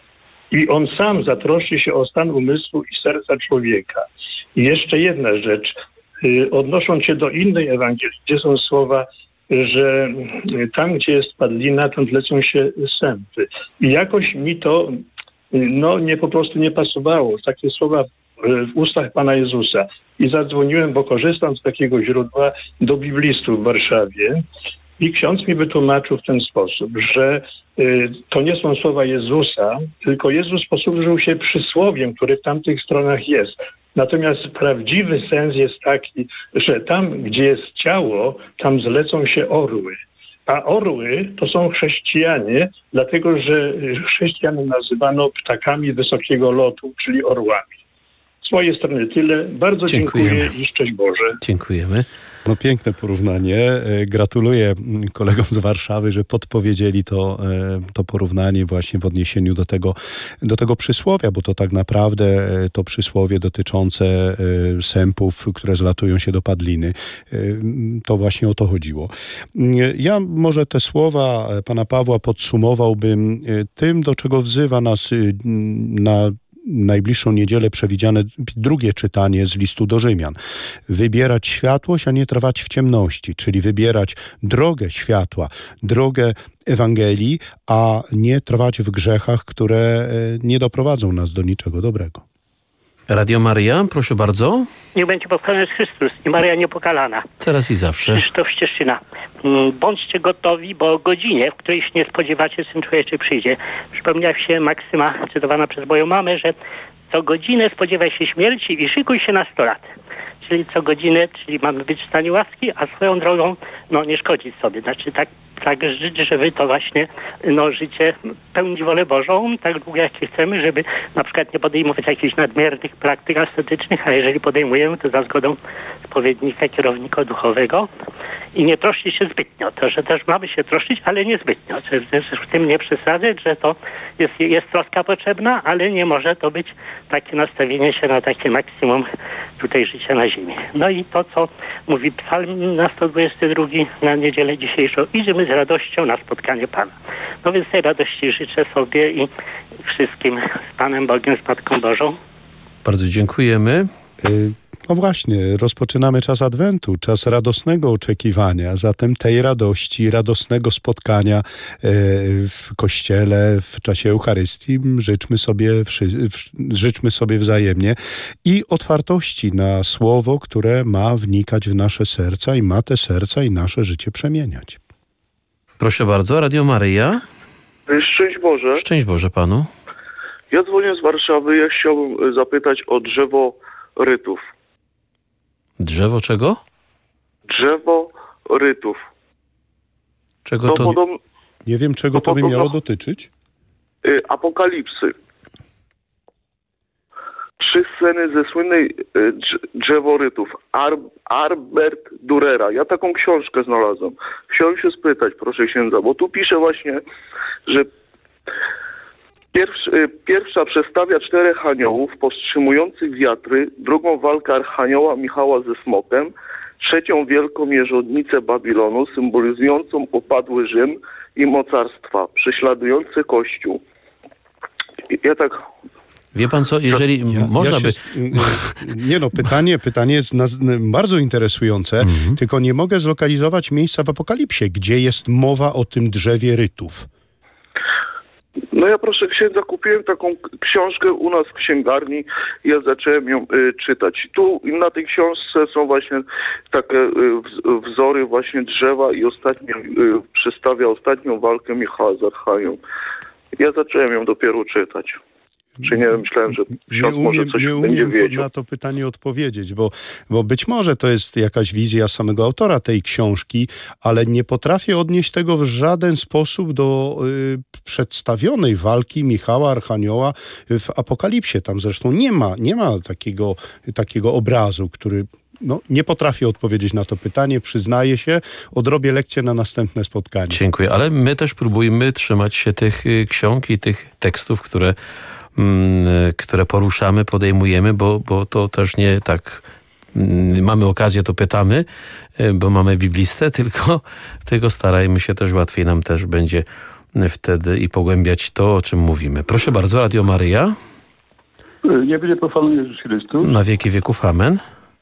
i on sam zatroszczy się o stan umysłu i serca człowieka. I jeszcze jedna rzecz. Odnosząc się do innej Ewangelii, gdzie są słowa, że tam, gdzie jest padlina, tam lecą się sępy. I jakoś mi to no, nie po prostu nie pasowało. Takie słowa w ustach Pana Jezusa. I zadzwoniłem, bo korzystam z takiego źródła, do biblistów w Warszawie. I ksiądz mi wytłumaczył w ten sposób, że y, to nie są słowa Jezusa, tylko Jezus posłużył się przysłowiem, które w tamtych stronach jest. Natomiast prawdziwy sens jest taki, że tam, gdzie jest ciało, tam zlecą się orły. A orły to są chrześcijanie, dlatego że chrześcijan nazywano ptakami wysokiego lotu, czyli orłami. Z mojej strony tyle. Bardzo Dziękujemy. dziękuję i szczęść Boże. Dziękujemy. No piękne porównanie. Gratuluję kolegom z Warszawy, że podpowiedzieli to, to porównanie właśnie w odniesieniu do tego, do tego przysłowia, bo to tak naprawdę to przysłowie dotyczące sępów, które zlatują się do padliny, to właśnie o to chodziło. Ja może te słowa pana Pawła podsumowałbym tym, do czego wzywa nas na najbliższą niedzielę przewidziane drugie czytanie z listu do Rzymian. Wybierać światłość, a nie trwać w ciemności, czyli wybierać drogę światła, drogę Ewangelii, a nie trwać w grzechach, które nie doprowadzą nas do niczego dobrego. Radio Maryja, proszę bardzo. Niech będzie pochwalony Chrystus i Maryja Niepokalana. Teraz i zawsze. Krzysztof Ścieszczyna. Bądźcie gotowi, bo o godzinie, w której się nie spodziewacie, Syn Człowieczy przyjdzie. Przypomniała się maksyma cytowana przez moją mamę, że co godzinę spodziewaj się śmierci i szykuj się na sto lat. Czyli co godzinę, czyli mamy być w stanie łaski, a swoją drogą no nie szkodzić sobie. Znaczy tak, tak żyć, żeby to właśnie no życie pełnić wolę Bożą, tak długo jak chcemy, żeby na przykład nie podejmować jakichś nadmiernych praktyk ascetycznych, a jeżeli podejmujemy, to za zgodą spowiednika, kierownika duchowego i nie troszczyć się zbytnio. To, że też mamy się troszczyć, ale nie zbytnio. W tym nie przesadzać, że to jest, jest troska potrzebna, ale nie może to być takie nastawienie się na takie maksimum tutaj życia na ziemi. No i to, co mówi Psalm na sto dwudziesty drugi na niedzielę dzisiejszą, idziemy z radością na spotkanie Pana. No więc tej radości życzę sobie i wszystkim z Panem Bogiem, z Matką Bożą. Bardzo dziękujemy. No właśnie, rozpoczynamy czas Adwentu, czas radosnego oczekiwania, zatem tej radości, radosnego spotkania w Kościele, w czasie Eucharystii życzmy sobie, życzmy sobie wzajemnie i otwartości na Słowo, które ma wnikać w nasze serca i ma te serca i nasze życie przemieniać. Proszę bardzo, Radio Maryja. Szczęść Boże. Szczęść Boże Panu. Ja dzwonię z Warszawy, ja chciałbym zapytać o drzewo rytów. Drzewo czego? Drzewo rytów. Czego to? Podobno, nie wiem, czego to by miało dotyczyć. Y, apokalipsy. Trzy sceny ze słynnej y, drzewo rytów. Ar, Albert Dürera. Ja taką książkę znalazłem. Chciałem się spytać, proszę księdza, bo tu pisze właśnie, że Pierwszy, pierwsza przedstawia czterech aniołów powstrzymujących wiatry, drugą walkę archanioła Michała ze smokiem, trzecią wielką mierzodnicę Babilonu, symbolizującą upadły Rzym i mocarstwa, prześladujące Kościół. Ja tak... Wie pan co, jeżeli ja, można ja by... Się, nie no, pytanie, pytanie jest nas, bardzo interesujące, mhm. tylko nie mogę zlokalizować miejsca w Apokalipsie, gdzie jest mowa o tym drzewie rytów. No ja proszę księdza, kupiłem taką książkę u nas w księgarni i ja zacząłem ją y, czytać. Tu na tej książce są właśnie takie y, wzory właśnie drzewa i ostatnio y, przedstawia ostatnią walkę Michała z Archanią. Ja zacząłem ją dopiero czytać. Czy nie, myślałem, że ksiądz nie może umiem, coś nie będzie umiem wiedział. na to pytanie odpowiedzieć, bo, bo być może to jest jakaś wizja samego autora tej książki, ale nie potrafię odnieść tego w żaden sposób do y, przedstawionej walki Michała Archanioła w Apokalipsie. Tam zresztą nie ma, nie ma takiego, takiego obrazu, który... No, nie potrafię odpowiedzieć na to pytanie, przyznaję się, odrobię lekcję na następne spotkanie. Dziękuję, ale my też próbujmy trzymać się tych y, ksiąg i tych tekstów, które które poruszamy, podejmujemy, bo, bo to też nie tak mamy okazję, to pytamy, bo mamy biblistę, tylko, tylko starajmy się też, łatwiej nam też będzie wtedy i pogłębiać to, o czym mówimy. Proszę bardzo, Radio Maryja. Nie będzie pochwalony Jezus Chrystus. Na wieki wieków, amen.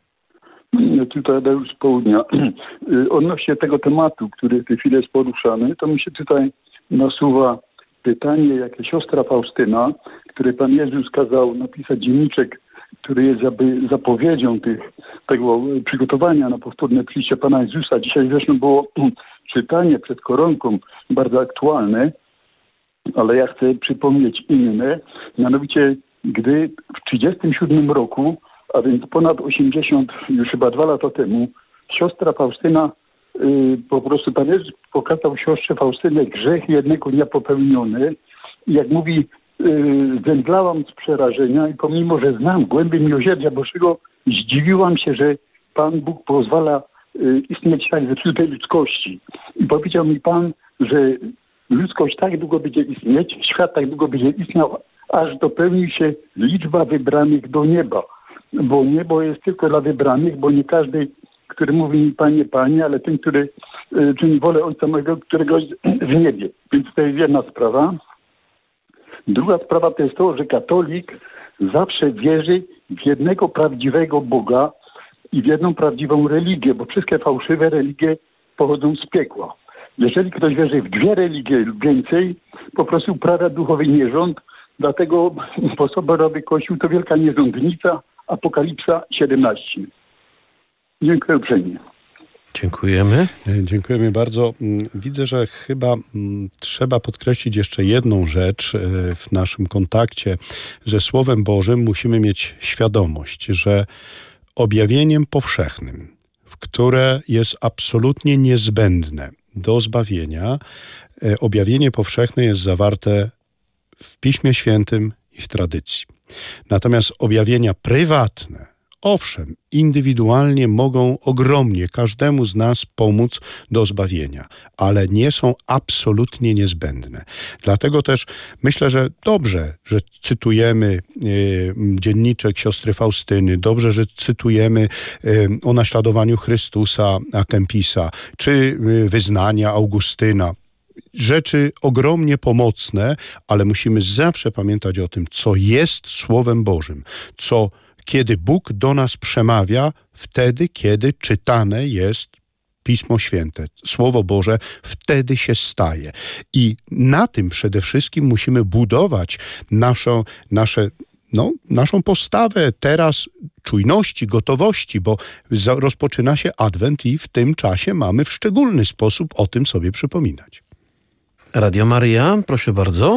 Tutaj Deusz z południa. Odnośnie tego tematu, który w tej chwili jest poruszany, to mi się tutaj nasuwa pytanie, jakie siostra Faustyna, której Pan Jezus kazał napisać dzienniczek, który jest jakby zapowiedzią tych, tego przygotowania na powtórne przyjście Pana Jezusa. Dzisiaj zresztą było czytanie przed koronką bardzo aktualne, ale ja chcę przypomnieć inne. Mianowicie, gdy w trzydziestym siódmym roku, a więc ponad osiemdziesiąt, już chyba dwa lata temu, siostra Faustyna, yy, po prostu Pan Jezus pokazał siostrze Faustynie grzech jednego dnia popełniony. I jak mówi, yy, zemdlałam z przerażenia i pomimo, że znam głębię miłosierdzia Bożego, zdziwiłam się, że Pan Bóg pozwala yy, istnieć tak zepsutej ludzkości. I powiedział mi Pan, że ludzkość tak długo będzie istnieć, świat tak długo będzie istniał, aż dopełni się liczba wybranych do nieba. Bo niebo jest tylko dla wybranych, bo nie każdy, który mówi mi Panie, Panie, ale ten, który y, czyni wolę Ojca mojego, którego jest w niebie. Więc to jest jedna sprawa. Druga sprawa to jest to, że katolik zawsze wierzy w jednego prawdziwego Boga i w jedną prawdziwą religię, bo wszystkie fałszywe religie pochodzą z piekła. Jeżeli ktoś wierzy w dwie religie lub więcej, po prostu uprawia duchowy nierząd, dlatego posoborowy Kościół to wielka nierządnica, Apokalipsa siedemnaście. Dziękuję uprzejmie. Dziękujemy. Dziękujemy bardzo. Widzę, że chyba trzeba podkreślić jeszcze jedną rzecz w naszym kontakcie ze Słowem Bożym. Musimy mieć świadomość, że objawieniem powszechnym, które jest absolutnie niezbędne do zbawienia, objawienie powszechne jest zawarte w Piśmie Świętym i w tradycji. Natomiast objawienia prywatne, owszem, indywidualnie mogą ogromnie każdemu z nas pomóc do zbawienia, ale nie są absolutnie niezbędne. Dlatego też myślę, że dobrze, że cytujemy y, dzienniczek siostry Faustyny, dobrze, że cytujemy y, o naśladowaniu Chrystusa a Kempisa, czy y, wyznania Augustyna. Rzeczy ogromnie pomocne, ale musimy zawsze pamiętać o tym, co jest Słowem Bożym, co kiedy Bóg do nas przemawia, wtedy, kiedy czytane jest Pismo Święte, Słowo Boże, wtedy się staje. I na tym przede wszystkim musimy budować naszą, nasze, no, naszą postawę teraz czujności, gotowości, bo rozpoczyna się Adwent i w tym czasie mamy w szczególny sposób o tym sobie przypominać. Radio Maryja, proszę bardzo.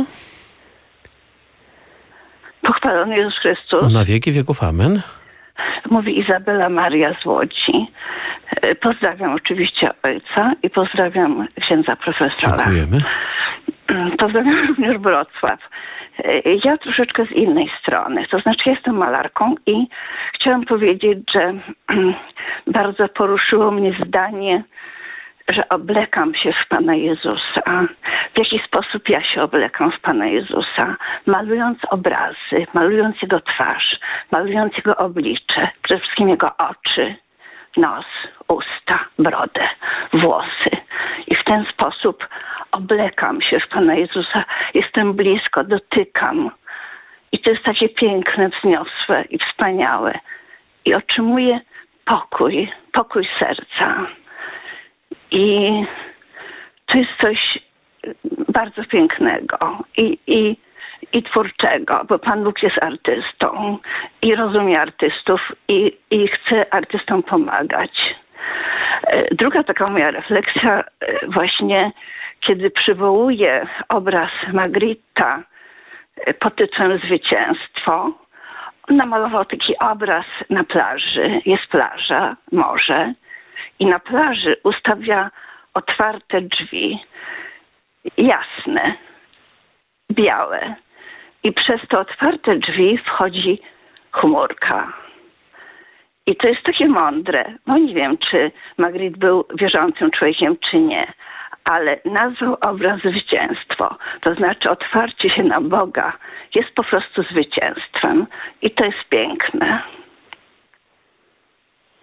Pochwalony Jezus Chrystus. Na wieki wieków, amen. Mówi Izabela Maria z Łodzi. Pozdrawiam oczywiście ojca i pozdrawiam księdza profesora. Dziękujemy. Pozdrawiam również Wrocław. Ja troszeczkę z innej strony. To znaczy jestem malarką i chciałam powiedzieć, że bardzo poruszyło mnie zdanie, że oblekam się w Pana Jezusa. W jaki sposób ja się oblekam w Pana Jezusa? Malując obrazy, malując Jego twarz, malując Jego oblicze, przede wszystkim Jego oczy, nos, usta, brodę, włosy. I w ten sposób oblekam się w Pana Jezusa. Jestem blisko, dotykam. I to jest takie piękne, wzniosłe i wspaniałe. I otrzymuję pokój, pokój serca. I to jest coś bardzo pięknego i, i, i twórczego, bo Pan Bóg jest artystą i rozumie artystów i, i chce artystom pomagać. Druga taka moja refleksja właśnie, kiedy przywołuję obraz Magritta pod tytułem Zwycięstwo. On namalował taki obraz na plaży, jest plaża, morze. I na plaży ustawia otwarte drzwi, jasne, białe. I przez te otwarte drzwi wchodzi chmurka. I to jest takie mądre, bo nie wiem, czy Magritte był wierzącym człowiekiem, czy nie, ale nazwał obraz zwycięstwo. To znaczy otwarcie się na Boga jest po prostu zwycięstwem. I to jest piękne.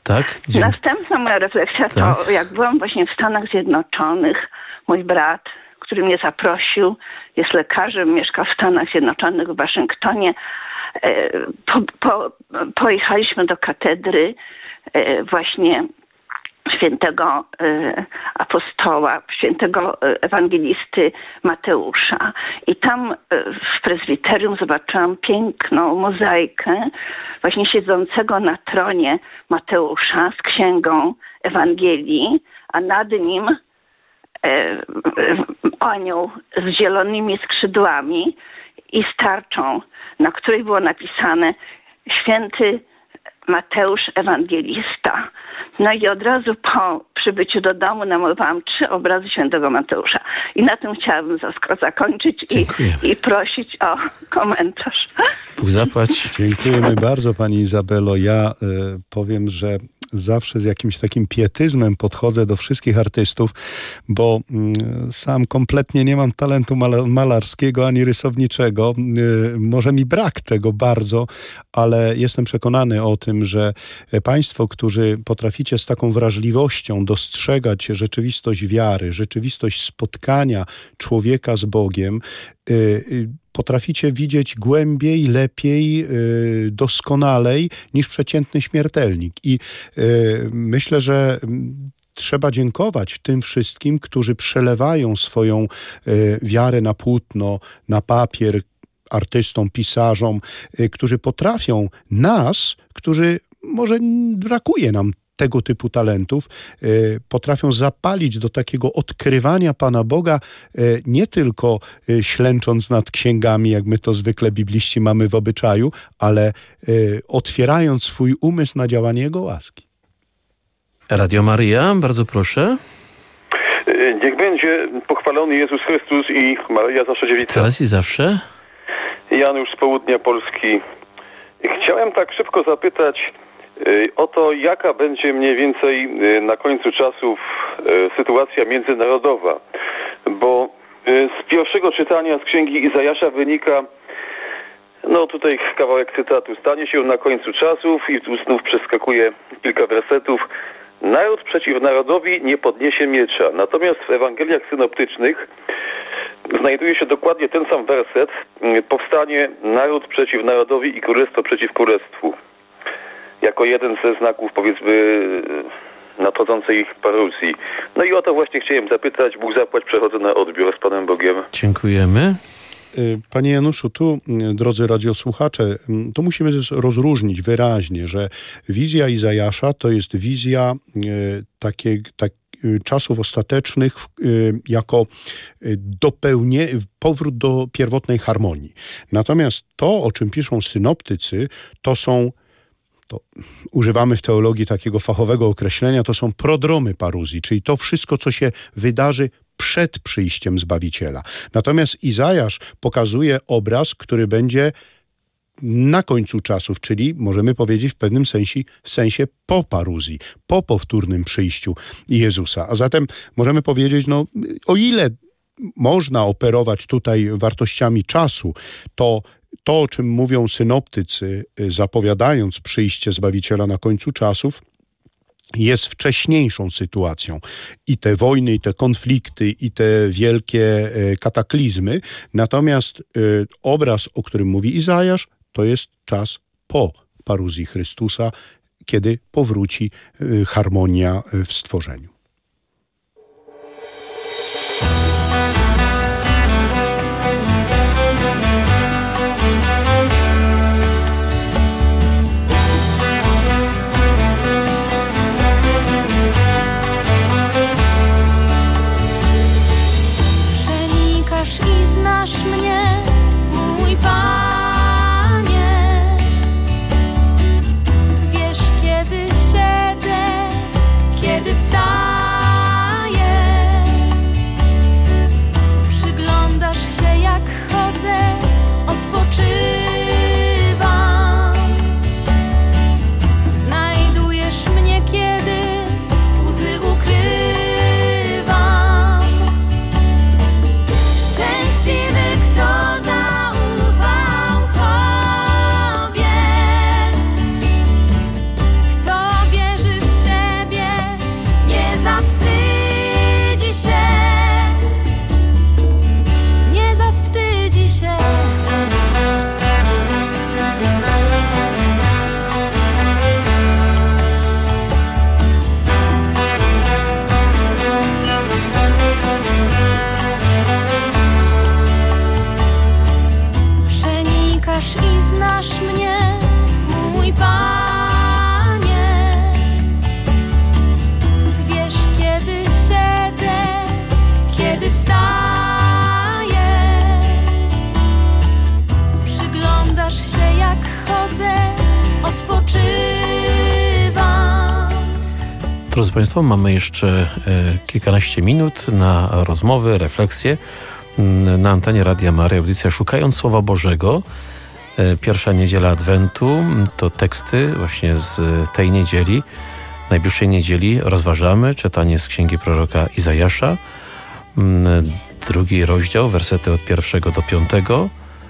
Tak? Dzień... Następna moja refleksja tak. to, jak byłam właśnie w Stanach Zjednoczonych, mój brat, który mnie zaprosił, jest lekarzem, mieszka w Stanach Zjednoczonych, w Waszyngtonie. Po, po, pojechaliśmy do katedry właśnie świętego apostoła, świętego ewangelisty Mateusza. I tam w prezbiterium zobaczyłam piękną mozaikę właśnie siedzącego na tronie Mateusza z księgą Ewangelii, a nad nim anioł z zielonymi skrzydłami i z tarczą, na której było napisane święty Mateusz Ewangelista. No i od razu po przybyciu do domu namalowałam trzy obrazy świętego Mateusza. I na tym chciałabym zakończyć i, i prosić o komentarz. Bóg zapłać. Dziękujemy bardzo, pani Izabelo. Ja y, powiem, że zawsze z jakimś takim pietyzmem podchodzę do wszystkich artystów, bo y, sam kompletnie nie mam talentu mal- malarskiego ani rysowniczego. Y, może mi brak tego bardzo, ale jestem przekonany o tym, że państwo, którzy potraficie z taką wrażliwością dostrzegać rzeczywistość wiary, rzeczywistość spotkania człowieka z Bogiem, y, y, potraficie widzieć głębiej, lepiej, doskonalej niż przeciętny śmiertelnik. I myślę, że trzeba dziękować tym wszystkim, którzy przelewają swoją wiarę na płótno, na papier, artystom, pisarzom, którzy potrafią nas, którzy może brakuje nam tego typu talentów, potrafią zapalić do takiego odkrywania Pana Boga, nie tylko ślęcząc nad księgami, jak my to zwykle bibliści mamy w obyczaju, ale otwierając swój umysł na działanie Jego łaski. Radio Maryja, bardzo proszę. Niech będzie pochwalony Jezus Chrystus i Maryja Zawsze Dziewica. Teraz i zawsze. Janusz z południa Polski. Chciałem tak szybko zapytać o to, jaka będzie mniej więcej na końcu czasów sytuacja międzynarodowa. Bo z pierwszego czytania z Księgi Izajasza wynika, no tutaj kawałek cytatu, stanie się na końcu czasów i tu znów przeskakuje kilka wersetów. Naród przeciw narodowi nie podniesie miecza. Natomiast w Ewangeliach synoptycznych znajduje się dokładnie ten sam werset. Powstanie naród przeciw narodowi i królestwo przeciw królestwu. Jako jeden ze znaków, powiedzmy, nadchodzącej paruzji. No i o to właśnie chciałem zapytać. Bóg zapłać, przechodzę na odbiór z Panem Bogiem. Dziękujemy. Panie Januszu, tu, drodzy radiosłuchacze, to musimy rozróżnić wyraźnie, że wizja Izajasza to jest wizja takie, tak, czasów ostatecznych jako dopełnie, powrót do pierwotnej harmonii. Natomiast to, o czym piszą synoptycy, to są, to używamy w teologii takiego fachowego określenia, to są prodromy paruzji, czyli to wszystko, co się wydarzy przed przyjściem Zbawiciela. Natomiast Izajasz pokazuje obraz, który będzie na końcu czasów, czyli możemy powiedzieć w pewnym sensie, w sensie po paruzji, po powtórnym przyjściu Jezusa. A zatem możemy powiedzieć, no o ile można operować tutaj wartościami czasu, to to, o czym mówią synoptycy, zapowiadając przyjście Zbawiciela na końcu czasów, jest wcześniejszą sytuacją. I te wojny, i te konflikty, i te wielkie kataklizmy. Natomiast obraz, o którym mówi Izajasz, to jest czas po paruzji Chrystusa, kiedy powróci harmonia w stworzeniu. Kiedy wstanę zawstydzi się, nie zawstydzi się. Przenikasz i znasz mnie, mój Panie. Wiesz, kiedy siedzę, kiedy wstaję. Przyglądasz się, jak chodzę, odpoczywam. Drodzy Państwo, mamy jeszcze e, kilkanaście minut na rozmowy, refleksje. Na antenie Radia Maryja audycja Szukając Słowa Bożego. E, pierwsza niedziela Adwentu to teksty właśnie z tej niedzieli. Najbliższej niedzieli rozważamy czytanie z księgi proroka Izajasza. Mm, Drugi rozdział, wersety od pierwszego do piątego.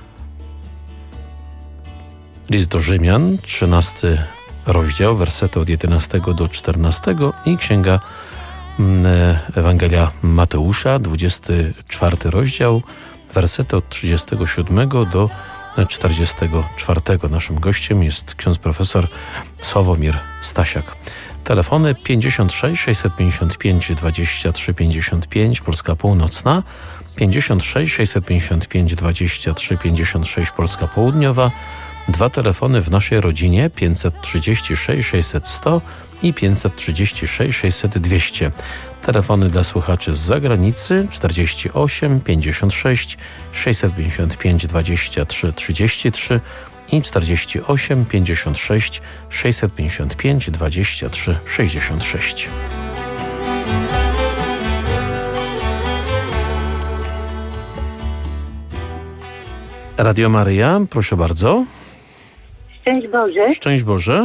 List do Rzymian, trzynasty rozdział, wersety od jedenastego do czternastego i księga mm, Ewangelia Mateusza, dwudziesty czwarty rozdział, wersety od trzydziestego siódmego do czterdziestego czwartego. Naszym gościem jest ksiądz profesor Sławomir Stasiak. Telefony pięćdziesiąt sześć sześćset pięćdziesiąt pięć dwadzieścia trzy pięćdziesiąt pięć, Polska Północna, pięćdziesiąt sześć sześćset pięćdziesiąt pięć dwadzieścia trzy pięćdziesiąt sześć, Polska Południowa. Dwa telefony w naszej rodzinie pięćset trzydzieści sześć sześćset sto i pięćset trzydzieści sześć sześćset dwieście. Telefony dla słuchaczy z zagranicy czterdzieści osiem pięćdziesiąt sześć sześćset pięćdziesiąt pięć dwadzieścia trzy trzydzieści trzy i czterdzieści osiem pięćdziesiąt sześć sześćset pięćdziesiąt pięć dwadzieścia trzy sześćdziesiąt sześć. Radio Maryja, proszę bardzo. Szczęść Boże. Szczęść Boże.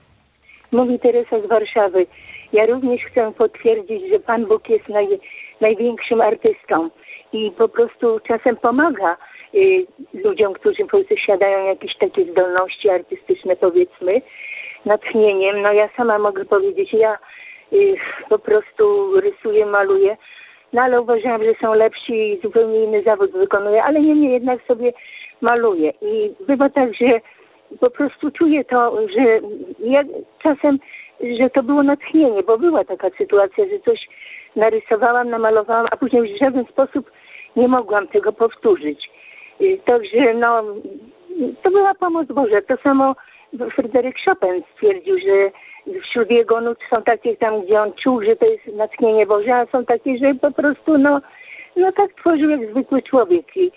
Mówi Teresa z Warszawy. Ja również chcę potwierdzić, że Pan Bóg jest naj, największym artystą i po prostu czasem pomaga y, ludziom, którzy posiadają jakieś takie zdolności artystyczne, powiedzmy, natchnieniem. No ja sama mogę powiedzieć, ja y, po prostu rysuję, maluję, no ale uważam, że są lepsi i zupełnie inny zawód wykonuję, ale niemniej jednak sobie maluję. I bywa tak, że po prostu czuję to, że ja czasem, że to było natchnienie, bo była taka sytuacja, że coś narysowałam, namalowałam, a później już w żaden sposób nie mogłam tego powtórzyć. Także no, to była pomoc Boża. To samo Fryderyk Chopin stwierdził, że wśród jego nut są takie tam, gdzie on czuł, że to jest natchnienie Boże, a są takie, że po prostu no, no tak tworzył jak zwykły człowiek. I,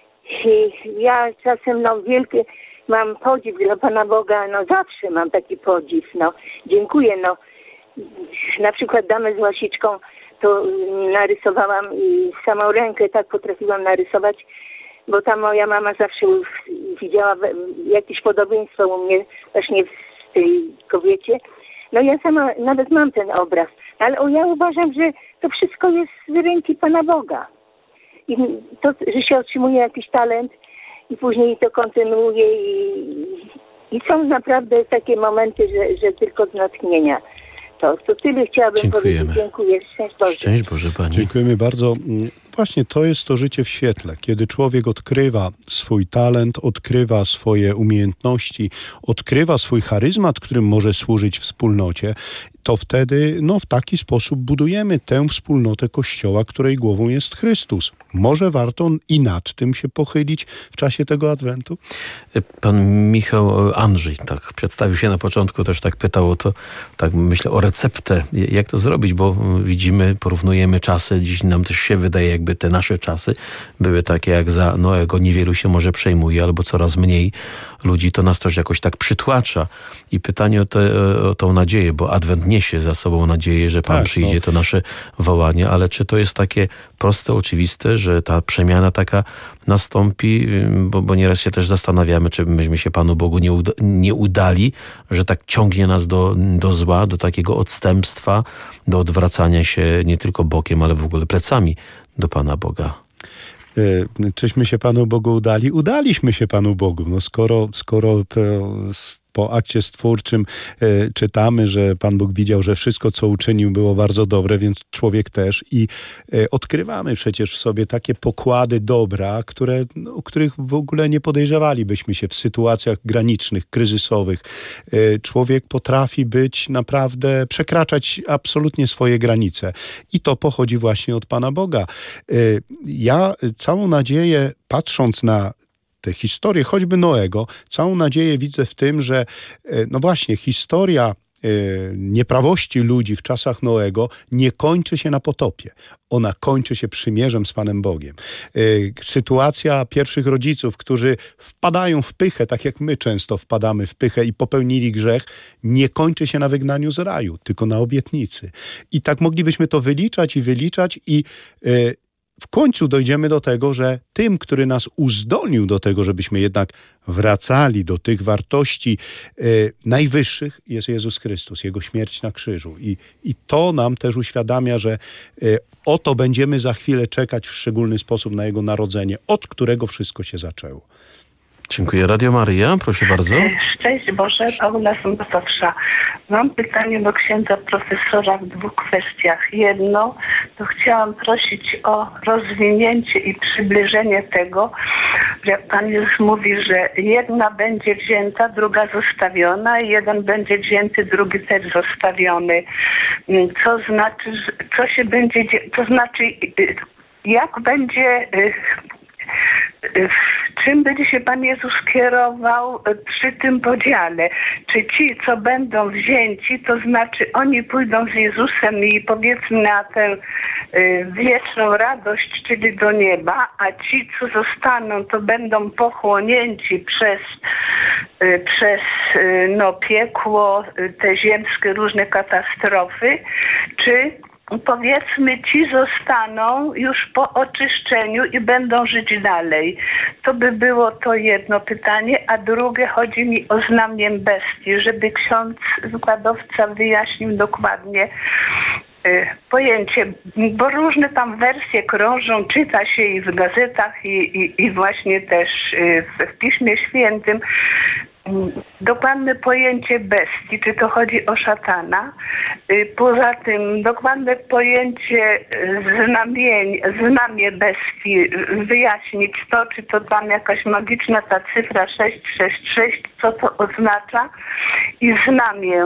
i ja czasem no wielkie mam podziw dla Pana Boga, no zawsze mam taki podziw, no dziękuję, no na przykład damę z łasiczką to narysowałam i samą rękę tak potrafiłam narysować, bo ta moja mama zawsze widziała jakieś podobieństwo u mnie właśnie w tej kobiecie. No ja sama nawet mam ten obraz, ale ja uważam, że to wszystko jest z ręki Pana Boga. I to, że się otrzymuje jakiś talent i później to kontynuuje i, i są naprawdę takie momenty, że, że tylko z natchnienia. To, to tyle chciałabym Dziękujemy. powiedzieć. Dziękuję. Szczęść Boże. Szczęść Boże Pani. Dziękujemy bardzo. Właśnie to jest to życie w świetle, kiedy człowiek odkrywa swój talent, odkrywa swoje umiejętności, odkrywa swój charyzmat, którym może służyć wspólnocie, to wtedy no, w taki sposób budujemy tę wspólnotę Kościoła, której głową jest Chrystus. Może warto i nad tym się pochylić w czasie tego Adwentu? Pan Michał Andrzej tak przedstawił się na początku, też tak pytał o to, tak myślę, o receptę, jak to zrobić, bo widzimy, porównujemy czasy, dziś nam też się wydaje, jakby te nasze czasy były takie jak za Noego, niewielu się może przejmuje, albo coraz mniej ludzi, to nas też jakoś tak przytłacza. I pytanie o, te, o tą nadzieję, bo Adwent niesie za sobą nadzieję, że Pan tak, przyjdzie, no. To nasze wołanie, ale czy to jest takie proste, oczywiste, że ta przemiana taka nastąpi, bo, bo nieraz się też zastanawiamy, czy myśmy się Panu Bogu nie, uda, nie udali, że tak ciągnie nas do, do zła, do takiego odstępstwa, do odwracania się nie tylko bokiem, ale w ogóle plecami do Pana Boga. Czyśmy się Panu Bogu udali? Udaliśmy się Panu Bogu. No skoro, skoro po akcie stwórczym czytamy, że Pan Bóg widział, że wszystko, co uczynił, było bardzo dobre, więc człowiek też. I odkrywamy przecież w sobie takie pokłady dobra, które, no, których w ogóle nie podejrzewalibyśmy się w sytuacjach granicznych, kryzysowych. Człowiek potrafi być naprawdę, przekraczać absolutnie swoje granice. I to pochodzi właśnie od Pana Boga. Ja całą nadzieję, patrząc na tę historię, choćby Noego, całą nadzieję widzę w tym, że no właśnie historia nieprawości ludzi w czasach Noego nie kończy się na potopie. Ona kończy się przymierzem z Panem Bogiem. Sytuacja pierwszych rodziców, którzy wpadają w pychę, tak jak my często wpadamy w pychę i popełnili grzech, nie kończy się na wygnaniu z raju, tylko na obietnicy. I tak moglibyśmy to wyliczać i wyliczać i w końcu dojdziemy do tego, że tym, który nas uzdolnił do tego, żebyśmy jednak wracali do tych wartości e, najwyższych, jest Jezus Chrystus, Jego śmierć na krzyżu. I, i to nam też uświadamia, że e, oto będziemy za chwilę czekać w szczególny sposób na Jego narodzenie, od którego wszystko się zaczęło. Dziękuję. Radio Maryja, proszę bardzo. Szczęść Boże, Paula z Mazowsza. Mam pytanie do księdza profesora w dwóch kwestiach. Jedno, to chciałam prosić o rozwinięcie i przybliżenie tego, jak Pan Jezus mówi, że jedna będzie wzięta, druga zostawiona, jeden będzie wzięty, drugi też zostawiony. Co znaczy, co się będzie, to znaczy, jak będzie... Czym będzie się Pan Jezus kierował przy tym podziale? Czy ci, co będą wzięci, to znaczy oni pójdą z Jezusem i powiedzmy na tę y, wieczną radość, czyli do nieba, a ci, co zostaną, to będą pochłonięci przez, y, przez y, no, piekło, y, te ziemskie różne katastrofy, czy powiedzmy, ci zostaną już po oczyszczeniu i będą żyć dalej. To by było to jedno pytanie, a drugie chodzi mi o znamię bestii, żeby ksiądz wykładowca wyjaśnił dokładnie y, pojęcie, bo różne tam wersje krążą, czyta się i w gazetach i, i, i właśnie też y, w, w Piśmie Świętym. Dokładne pojęcie bestii, czy to chodzi o szatana. Poza tym dokładne pojęcie znamień, znamie bestii, wyjaśnić to, czy to tam jakaś magiczna ta cyfra sześć sześć sześć, co to oznacza i znamię,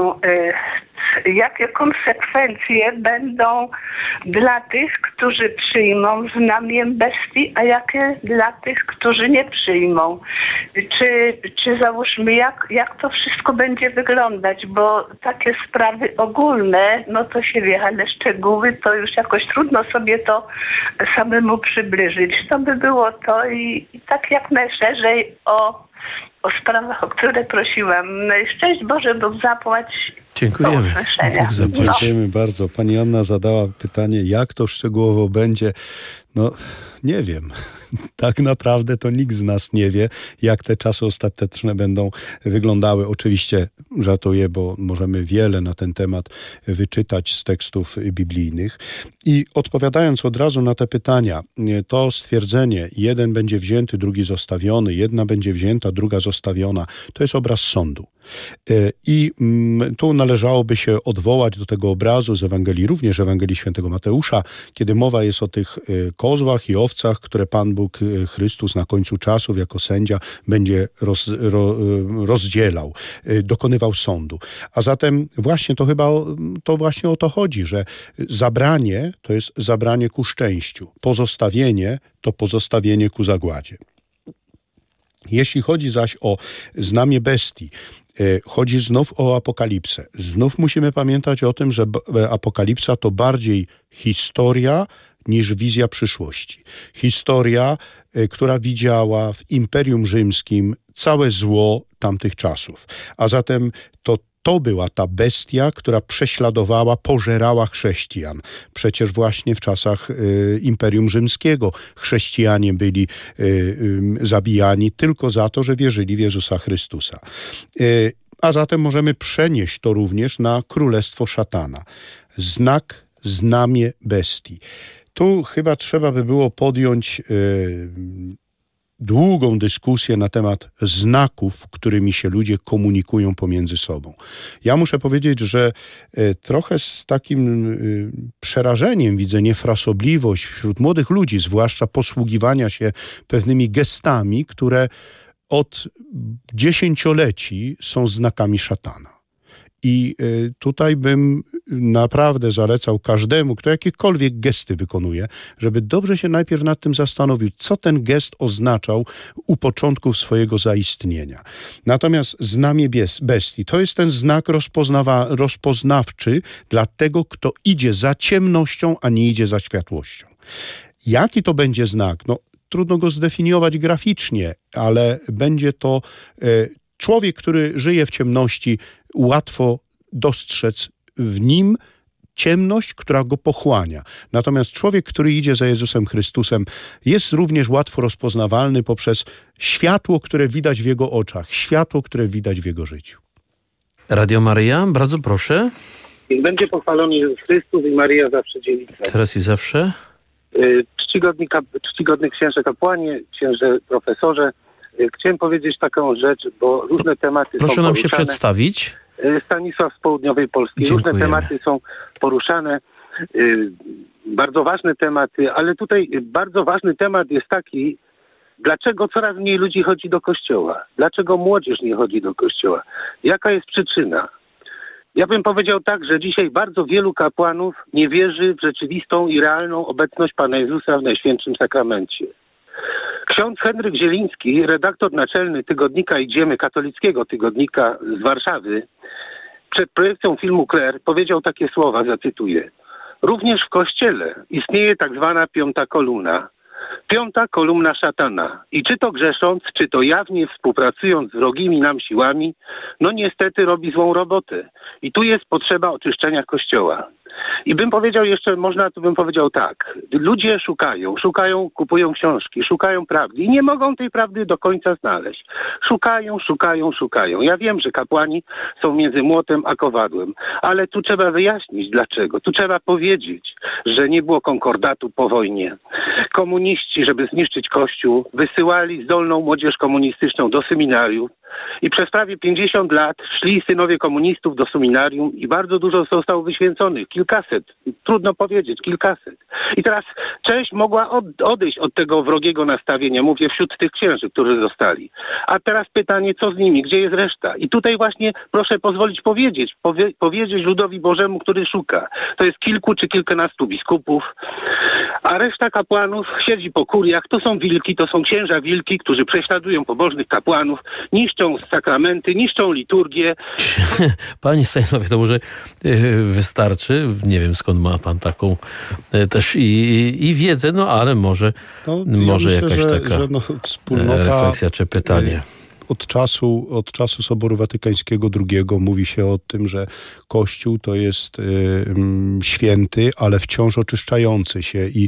jakie konsekwencje będą dla tych, którzy przyjmą znamię bestii, a jakie dla tych, którzy nie przyjmą. Czy, czy załóżmy, jak, jak to wszystko będzie wyglądać, bo takie sprawy ogólne, no to się wie, ale szczegóły to już jakoś trudno sobie to samemu przybliżyć. To by było to i, i tak jak najszerzej o, o sprawach, o które prosiłam. No i szczęść Boże, Bóg zapłać. Dziękujemy. Dziękujemy bardzo. Pani Anna zadała pytanie, jak to szczegółowo będzie. No, nie wiem. Tak naprawdę to nikt z nas nie wie, jak te czasy ostateczne będą wyglądały. Oczywiście żartuję, bo możemy wiele na ten temat wyczytać z tekstów biblijnych. I odpowiadając od razu na te pytania, to stwierdzenie, jeden będzie wzięty, drugi zostawiony, jedna będzie wzięta, druga zostawiona, to jest obraz sądu. I tu należałoby się odwołać do tego obrazu z Ewangelii, również Ewangelii Świętego Mateusza, kiedy mowa jest o tych kozłach i owcach, które Pan Bóg Chrystus na końcu czasów jako sędzia będzie roz, ro, rozdzielał, dokonywał sądu. A zatem właśnie to chyba to właśnie o to chodzi, że zabranie to jest zabranie ku szczęściu, pozostawienie to pozostawienie ku zagładzie. Jeśli chodzi zaś o znamię bestii, chodzi znów o apokalipsę. Znów musimy pamiętać o tym, że apokalipsa to bardziej historia niż wizja przyszłości. Historia, która widziała w Imperium Rzymskim całe zło tamtych czasów. A zatem to To była ta bestia, która prześladowała, pożerała chrześcijan. Przecież właśnie w czasach y, Imperium Rzymskiego chrześcijanie byli y, y, zabijani tylko za to, że wierzyli w Jezusa Chrystusa. Y, a zatem możemy przenieść to również na królestwo szatana. Znak, znamię bestii. Tu chyba trzeba by było podjąć y, długą dyskusję na temat znaków, którymi się ludzie komunikują pomiędzy sobą. Ja muszę powiedzieć, że trochę z takim przerażeniem widzę niefrasobliwość wśród młodych ludzi, zwłaszcza posługiwania się pewnymi gestami, które od dziesięcioleci są znakami szatana. I tutaj bym naprawdę zalecał każdemu, kto jakiekolwiek gesty wykonuje, żeby dobrze się najpierw nad tym zastanowił, co ten gest oznaczał u początków swojego zaistnienia. Natomiast znamie bestii to jest ten znak rozpoznawa, rozpoznawczy dla tego, kto idzie za ciemnością, a nie idzie za światłością. Jaki to będzie znak? No, trudno go zdefiniować graficznie, ale będzie to e, człowiek, który żyje w ciemności, łatwo dostrzec w nim ciemność, która go pochłania. Natomiast człowiek, który idzie za Jezusem Chrystusem, jest również łatwo rozpoznawalny poprzez światło, które widać w jego oczach, światło, które widać w jego życiu. Radio Maryja, bardzo proszę. Niech będzie pochwalony Jezus Chrystus i Maryja zawsze dziewica. Teraz i zawsze. Czcigodni, czcigodny księże kapłanie, księże profesorze, chciałem powiedzieć taką rzecz, bo różne tematy Proszę są nam poruszane. się przedstawić. Stanisław z Południowej Polski. Dziękujemy. Różne tematy są poruszane, bardzo ważne tematy, ale tutaj bardzo ważny temat jest taki, dlaczego coraz mniej ludzi chodzi do kościoła? Dlaczego młodzież nie chodzi do kościoła? Jaka jest przyczyna? Ja bym powiedział tak, że dzisiaj bardzo wielu kapłanów nie wierzy w rzeczywistą i realną obecność Pana Jezusa w Najświętszym Sakramencie. Ksiądz Henryk Zieliński, redaktor naczelny tygodnika Idziemy, katolickiego tygodnika z Warszawy, przed projekcją filmu Kler powiedział takie słowa, zacytuję. Również w Kościele istnieje tak zwana piąta kolumna. Piąta kolumna szatana. I czy to grzesząc, czy to jawnie współpracując z wrogimi nam siłami, no niestety robi złą robotę. I tu jest potrzeba oczyszczenia Kościoła. I bym powiedział jeszcze, można tu bym powiedział tak. Ludzie szukają, szukają, kupują książki, szukają prawdy i nie mogą tej prawdy do końca znaleźć. Szukają, szukają, szukają. Ja wiem, że kapłani są między młotem a kowadłem, ale tu trzeba wyjaśnić dlaczego. Tu trzeba powiedzieć, że nie było konkordatu po wojnie. Komuniści, żeby zniszczyć Kościół, wysyłali zdolną młodzież komunistyczną do seminariów i przez prawie pięćdziesiąt lat szli synowie komunistów do seminarium i bardzo dużo zostało wyświęconych. Kilkaset. Trudno powiedzieć, kilkaset. I teraz część mogła od, odejść od tego wrogiego nastawienia, mówię, wśród tych księży, którzy zostali. A teraz pytanie, co z nimi? Gdzie jest reszta? I tutaj właśnie proszę pozwolić powiedzieć, powie, powiedzieć ludowi Bożemu, który szuka. To jest kilku czy kilkunastu biskupów, a reszta kapłanów siedzi po kuriach. To są wilki, to są księża wilki, którzy prześladują pobożnych kapłanów, niszczą sakramenty, niszczą liturgię. Panie Stanisławie, to może wystarczy. Nie wiem, skąd ma pan taką też i, i wiedzę, no ale może, no, może ja myślę, jakaś że, taka że no, wspólnota, refleksja czy pytanie. Od czasu, od czasu Soboru Watykańskiego drugiego mówi się o tym, że Kościół to jest y, święty, ale wciąż oczyszczający się i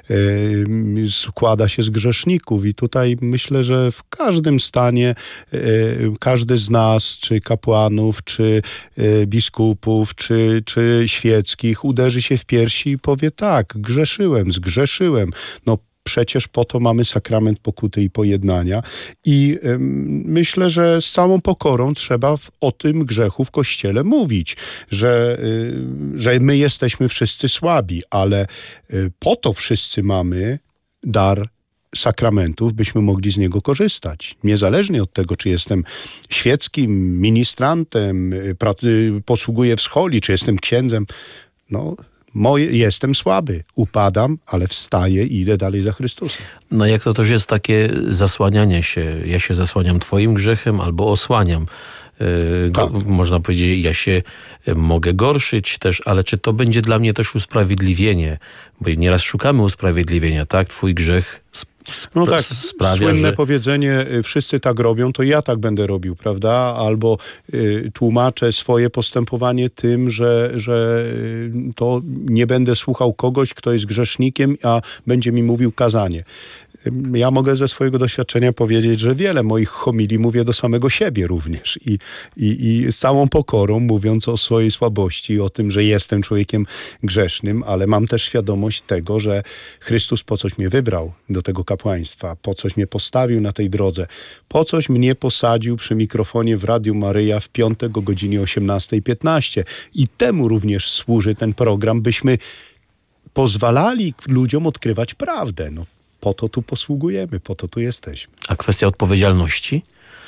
y, składa się z grzeszników. I tutaj myślę, że w każdym stanie y, każdy z nas, czy kapłanów, czy y, biskupów, czy, czy świeckich uderzy się w piersi i powie tak, grzeszyłem, zgrzeszyłem. No przecież po to mamy sakrament pokuty i pojednania i y, myślę, że z całą pokorą trzeba w, o tym grzechu w Kościele mówić, że, y, że my jesteśmy wszyscy słabi, ale y, po to wszyscy mamy dar sakramentów, byśmy mogli z niego korzystać. Niezależnie od tego, czy jestem świeckim ministrantem, y, y, posługuję w scholi, czy jestem księdzem, no Moje, jestem słaby, upadam, ale wstaję i idę dalej za Chrystusem. No jak to też jest takie zasłanianie się. Ja się zasłaniam twoim grzechem albo osłaniam. Yy, tak. go, można powiedzieć, ja się mogę gorszyć też, ale czy to będzie dla mnie też usprawiedliwienie? Bo nieraz szukamy usprawiedliwienia, tak? Twój grzech sp- sp- no tak, sprawia, słynne że... powiedzenie, wszyscy tak robią, to ja tak będę robił, prawda? Albo y, tłumaczę swoje postępowanie tym, że, że y, to nie będę słuchał kogoś, kto jest grzesznikiem, a będzie mi mówił kazanie. ja mogę ze swojego doświadczenia powiedzieć, że wiele moich homilii mówię do samego siebie również i, i, i z całą pokorą, mówiąc o swojej słabości, o tym, że jestem człowiekiem grzesznym, ale mam też świadomość tego, że Chrystus po coś mnie wybrał do tego kapłaństwa, po coś mnie postawił na tej drodze, po coś mnie posadził przy mikrofonie w Radiu Maryja w piątek o godzinie osiemnastej piętnaście. I temu również służy ten program, byśmy pozwalali ludziom odkrywać prawdę. No, po to tu posługujemy, po to tu jesteśmy. A kwestia odpowiedzialności?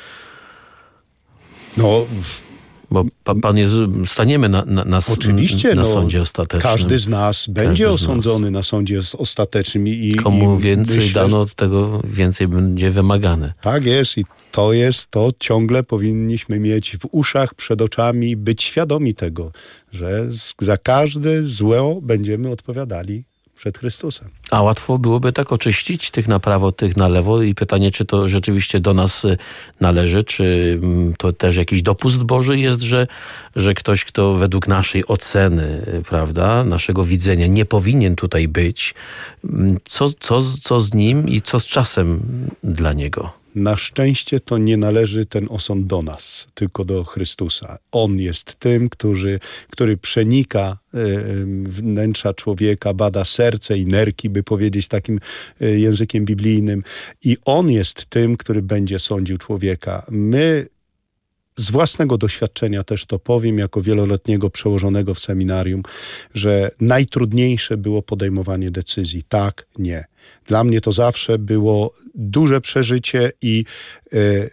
No... Bo pan, pan jest, staniemy na, na, na, Oczywiście, na no, sądzie ostatecznym. Każdy z nas Każdy będzie z osądzony nas. na sądzie ostatecznym. I, Komu i więcej myślę, dano, od tego więcej będzie wymagane. Tak jest i to jest to, ciągle powinniśmy mieć w uszach, przed oczami, być świadomi tego, że za każde zło będziemy odpowiadali przed Chrystusem. A łatwo byłoby tak oczyścić tych na prawo, tych na lewo i pytanie, czy to rzeczywiście do nas należy, czy to też jakiś dopust Boży jest, że, że ktoś, kto według naszej oceny, prawda, naszego widzenia nie powinien tutaj być, co, co, co z nim i co z czasem dla niego? Na szczęście to nie należy ten osąd do nas, tylko do Chrystusa. On jest tym, który, który przenika wnętrza człowieka, bada serce i nerki, by powiedzieć takim językiem biblijnym. I On jest tym, który będzie sądził człowieka. My z własnego doświadczenia też to powiem, jako wieloletniego przełożonego w seminarium, że najtrudniejsze było podejmowanie decyzji. Tak, nie. Dla mnie to zawsze było duże przeżycie i y, y,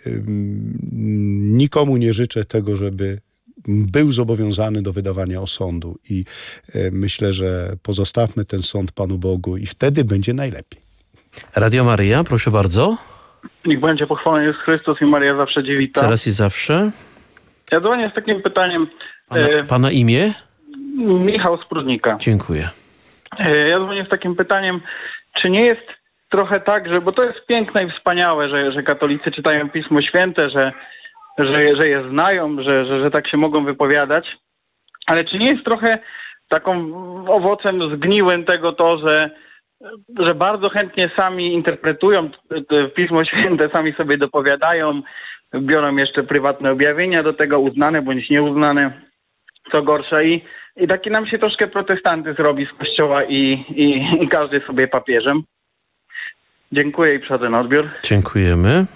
nikomu nie życzę tego, żeby był zobowiązany do wydawania osądu. I y, myślę, że pozostawmy ten sąd Panu Bogu i wtedy będzie najlepiej. Radio Maryja, proszę bardzo. Niech będzie pochwalony Jezus Chrystus i Maria zawsze dziewita. Teraz i zawsze. Ja dzwonię z takim pytaniem. Pana, e, pana imię? Michał z Próżnika. Dziękuję. E, ja dzwonię z takim pytaniem, czy nie jest trochę tak, że, bo to jest piękne i wspaniałe, że, że katolicy czytają Pismo Święte, że, że, że je znają, że, że, że tak się mogą wypowiadać, ale czy nie jest trochę taką owocem zgniłym tego to, że że bardzo chętnie sami interpretują Pismo Święte, sami sobie dopowiadają, biorą jeszcze prywatne objawienia do tego, uznane bądź nieuznane, co gorsza. I, i taki nam się troszkę protestantyzm robi z Kościoła i, i, i każdy sobie papieżem. Dziękuję i przechodzę na odbiór. Dziękujemy.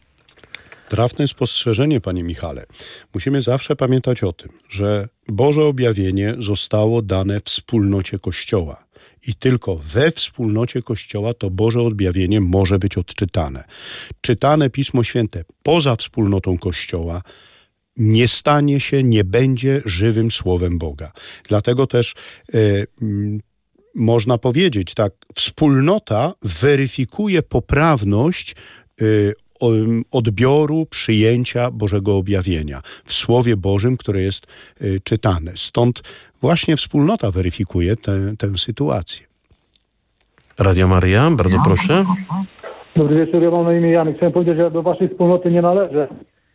Trafne spostrzeżenie, panie Michale. Musimy zawsze pamiętać o tym, że Boże objawienie zostało dane wspólnocie Kościoła. I tylko we wspólnocie Kościoła to Boże objawienie może być odczytane. Czytane Pismo Święte poza wspólnotą Kościoła nie stanie się, nie będzie żywym Słowem Boga. Dlatego też y, y, można powiedzieć tak, wspólnota weryfikuje poprawność y, odbioru, przyjęcia Bożego objawienia w Słowie Bożym, które jest y, czytane. Stąd właśnie wspólnota weryfikuje tę, tę sytuację. Radio Maryja, bardzo proszę. Dobry wieczór, ja mam na imię Janek. Chciałem powiedzieć, że ja do waszej wspólnoty nie należę.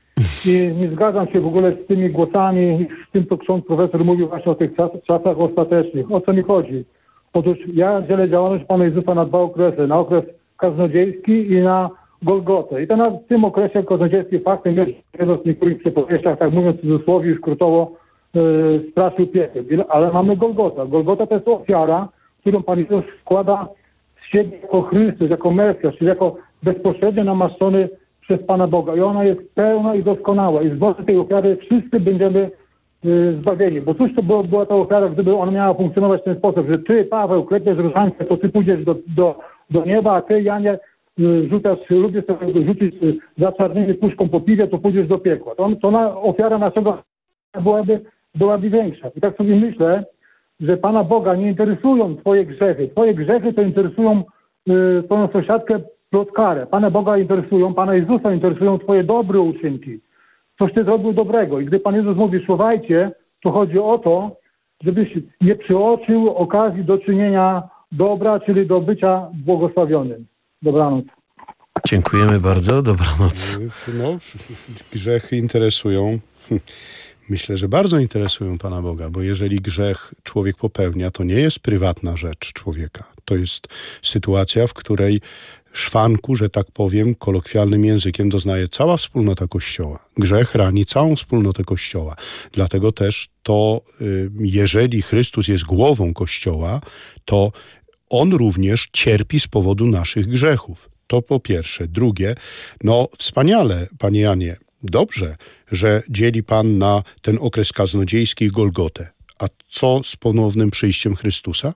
I nie zgadzam się w ogóle z tymi głosami, z tym, co ksiądz profesor mówił właśnie o tych czas, czasach ostatecznych. O co mi chodzi? Otóż ja dzielę działalność Pana Jezusa na dwa okresy. Na okres kaznodziejski i na Golgotę. I to na tym okresie kaznodziejskim faktem jest, że w niektórych przypowieściach, tak mówiąc w cudzysłowie, skrótowo, yy, straszył piekiel. Ale mamy Golgotę. Golgota to jest ofiara, którą Pan Jezus składa z siebie jako Chrystus, jako Mesjasz, czyli jako bezpośrednio namaszczony przez Pana Boga. I ona jest pełna i doskonała. I z mocy tej ofiary wszyscy będziemy yy, zbawieni. Bo cóż to było, była ta ofiara, gdyby ona miała funkcjonować w ten sposób, że ty, Paweł, klepiesz różańce, to ty pójdziesz do, do, do nieba, a ty, Janie, rzucasz, lubię sobie rzucić za czarnymi puszką po piwie, to pójdziesz do piekła. To, to na, ofiara naszego byłaby, byłaby większa. I tak sobie myślę, że Pana Boga nie interesują twoje grzechy. Twoje grzechy to interesują y, twoją sąsiadkę plotkarę. Pana Boga interesują, Pana Jezusa interesują twoje dobre uczynki. Coś ty zrobił dobrego. I gdy Pan Jezus mówi szłowajcie, to chodzi o to, żebyś nie przeoczył okazji do czynienia dobra, czyli do bycia błogosławionym. Dobranoc. Dziękujemy bardzo. Dobranoc. No, grzechy interesują. Myślę, że bardzo interesują Pana Boga, bo jeżeli grzech człowiek popełnia, to nie jest prywatna rzecz człowieka. To jest sytuacja, w której szwanku, że tak powiem, kolokwialnym językiem doznaje cała wspólnota Kościoła. Grzech rani całą wspólnotę Kościoła. Dlatego też to, jeżeli Chrystus jest głową Kościoła, to On również cierpi z powodu naszych grzechów. To po pierwsze. Drugie, no wspaniale, Panie Janie, dobrze, że dzieli Pan na ten okres kaznodziejski i Golgotę. A co z ponownym przyjściem Chrystusa?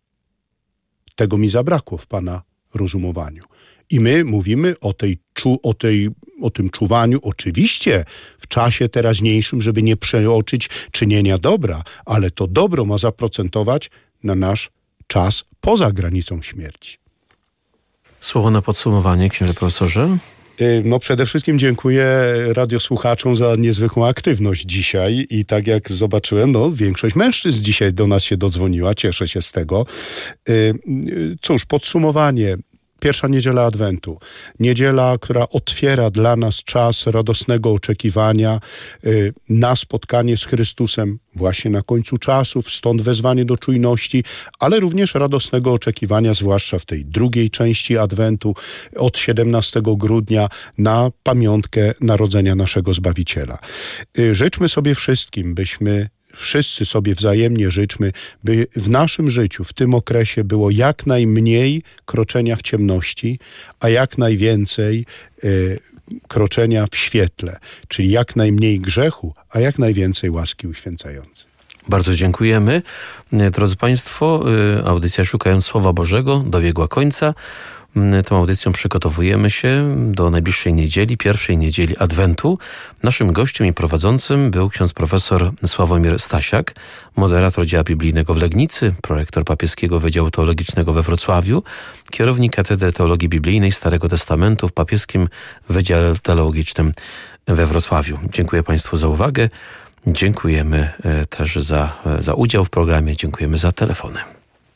Tego mi zabrakło w Pana rozumowaniu. I my mówimy o, tej, o, tej, o tym czuwaniu, oczywiście w czasie teraźniejszym, żeby nie przeoczyć czynienia dobra, ale to dobro ma zaprocentować na nasz czas poza granicą śmierci. Słowo na podsumowanie, księże profesorze. No przede wszystkim dziękuję radiosłuchaczom za niezwykłą aktywność dzisiaj i tak jak zobaczyłem, no większość mężczyzn dzisiaj do nas się dodzwoniła, cieszę się z tego. Cóż, podsumowanie. Pierwsza niedziela Adwentu. Niedziela, która otwiera dla nas czas radosnego oczekiwania y, na spotkanie z Chrystusem właśnie na końcu czasów, stąd wezwanie do czujności, ale również radosnego oczekiwania, zwłaszcza w tej drugiej części Adwentu od siedemnastego grudnia na pamiątkę narodzenia naszego Zbawiciela. Y, życzmy sobie wszystkim, byśmy wszyscy sobie wzajemnie życzmy, by w naszym życiu w tym okresie było jak najmniej kroczenia w ciemności, a jak najwięcej y, kroczenia w świetle, czyli jak najmniej grzechu, a jak najwięcej łaski uświęcającej. Bardzo dziękujemy. Drodzy Państwo, audycja Szukając Słowa Bożego dobiegła końca. Tą audycją przygotowujemy się do najbliższej niedzieli, pierwszej niedzieli Adwentu. Naszym gościem i prowadzącym był ksiądz profesor Sławomir Stasiak, moderator dzieła biblijnego w Legnicy, prorektor papieskiego Wydziału Teologicznego we Wrocławiu, kierownik Katedry Teologii Biblijnej Starego Testamentu w papieskim Wydziale Teologicznym we Wrocławiu. Dziękuję Państwu za uwagę. Dziękujemy też za, za udział w programie. Dziękujemy za telefony.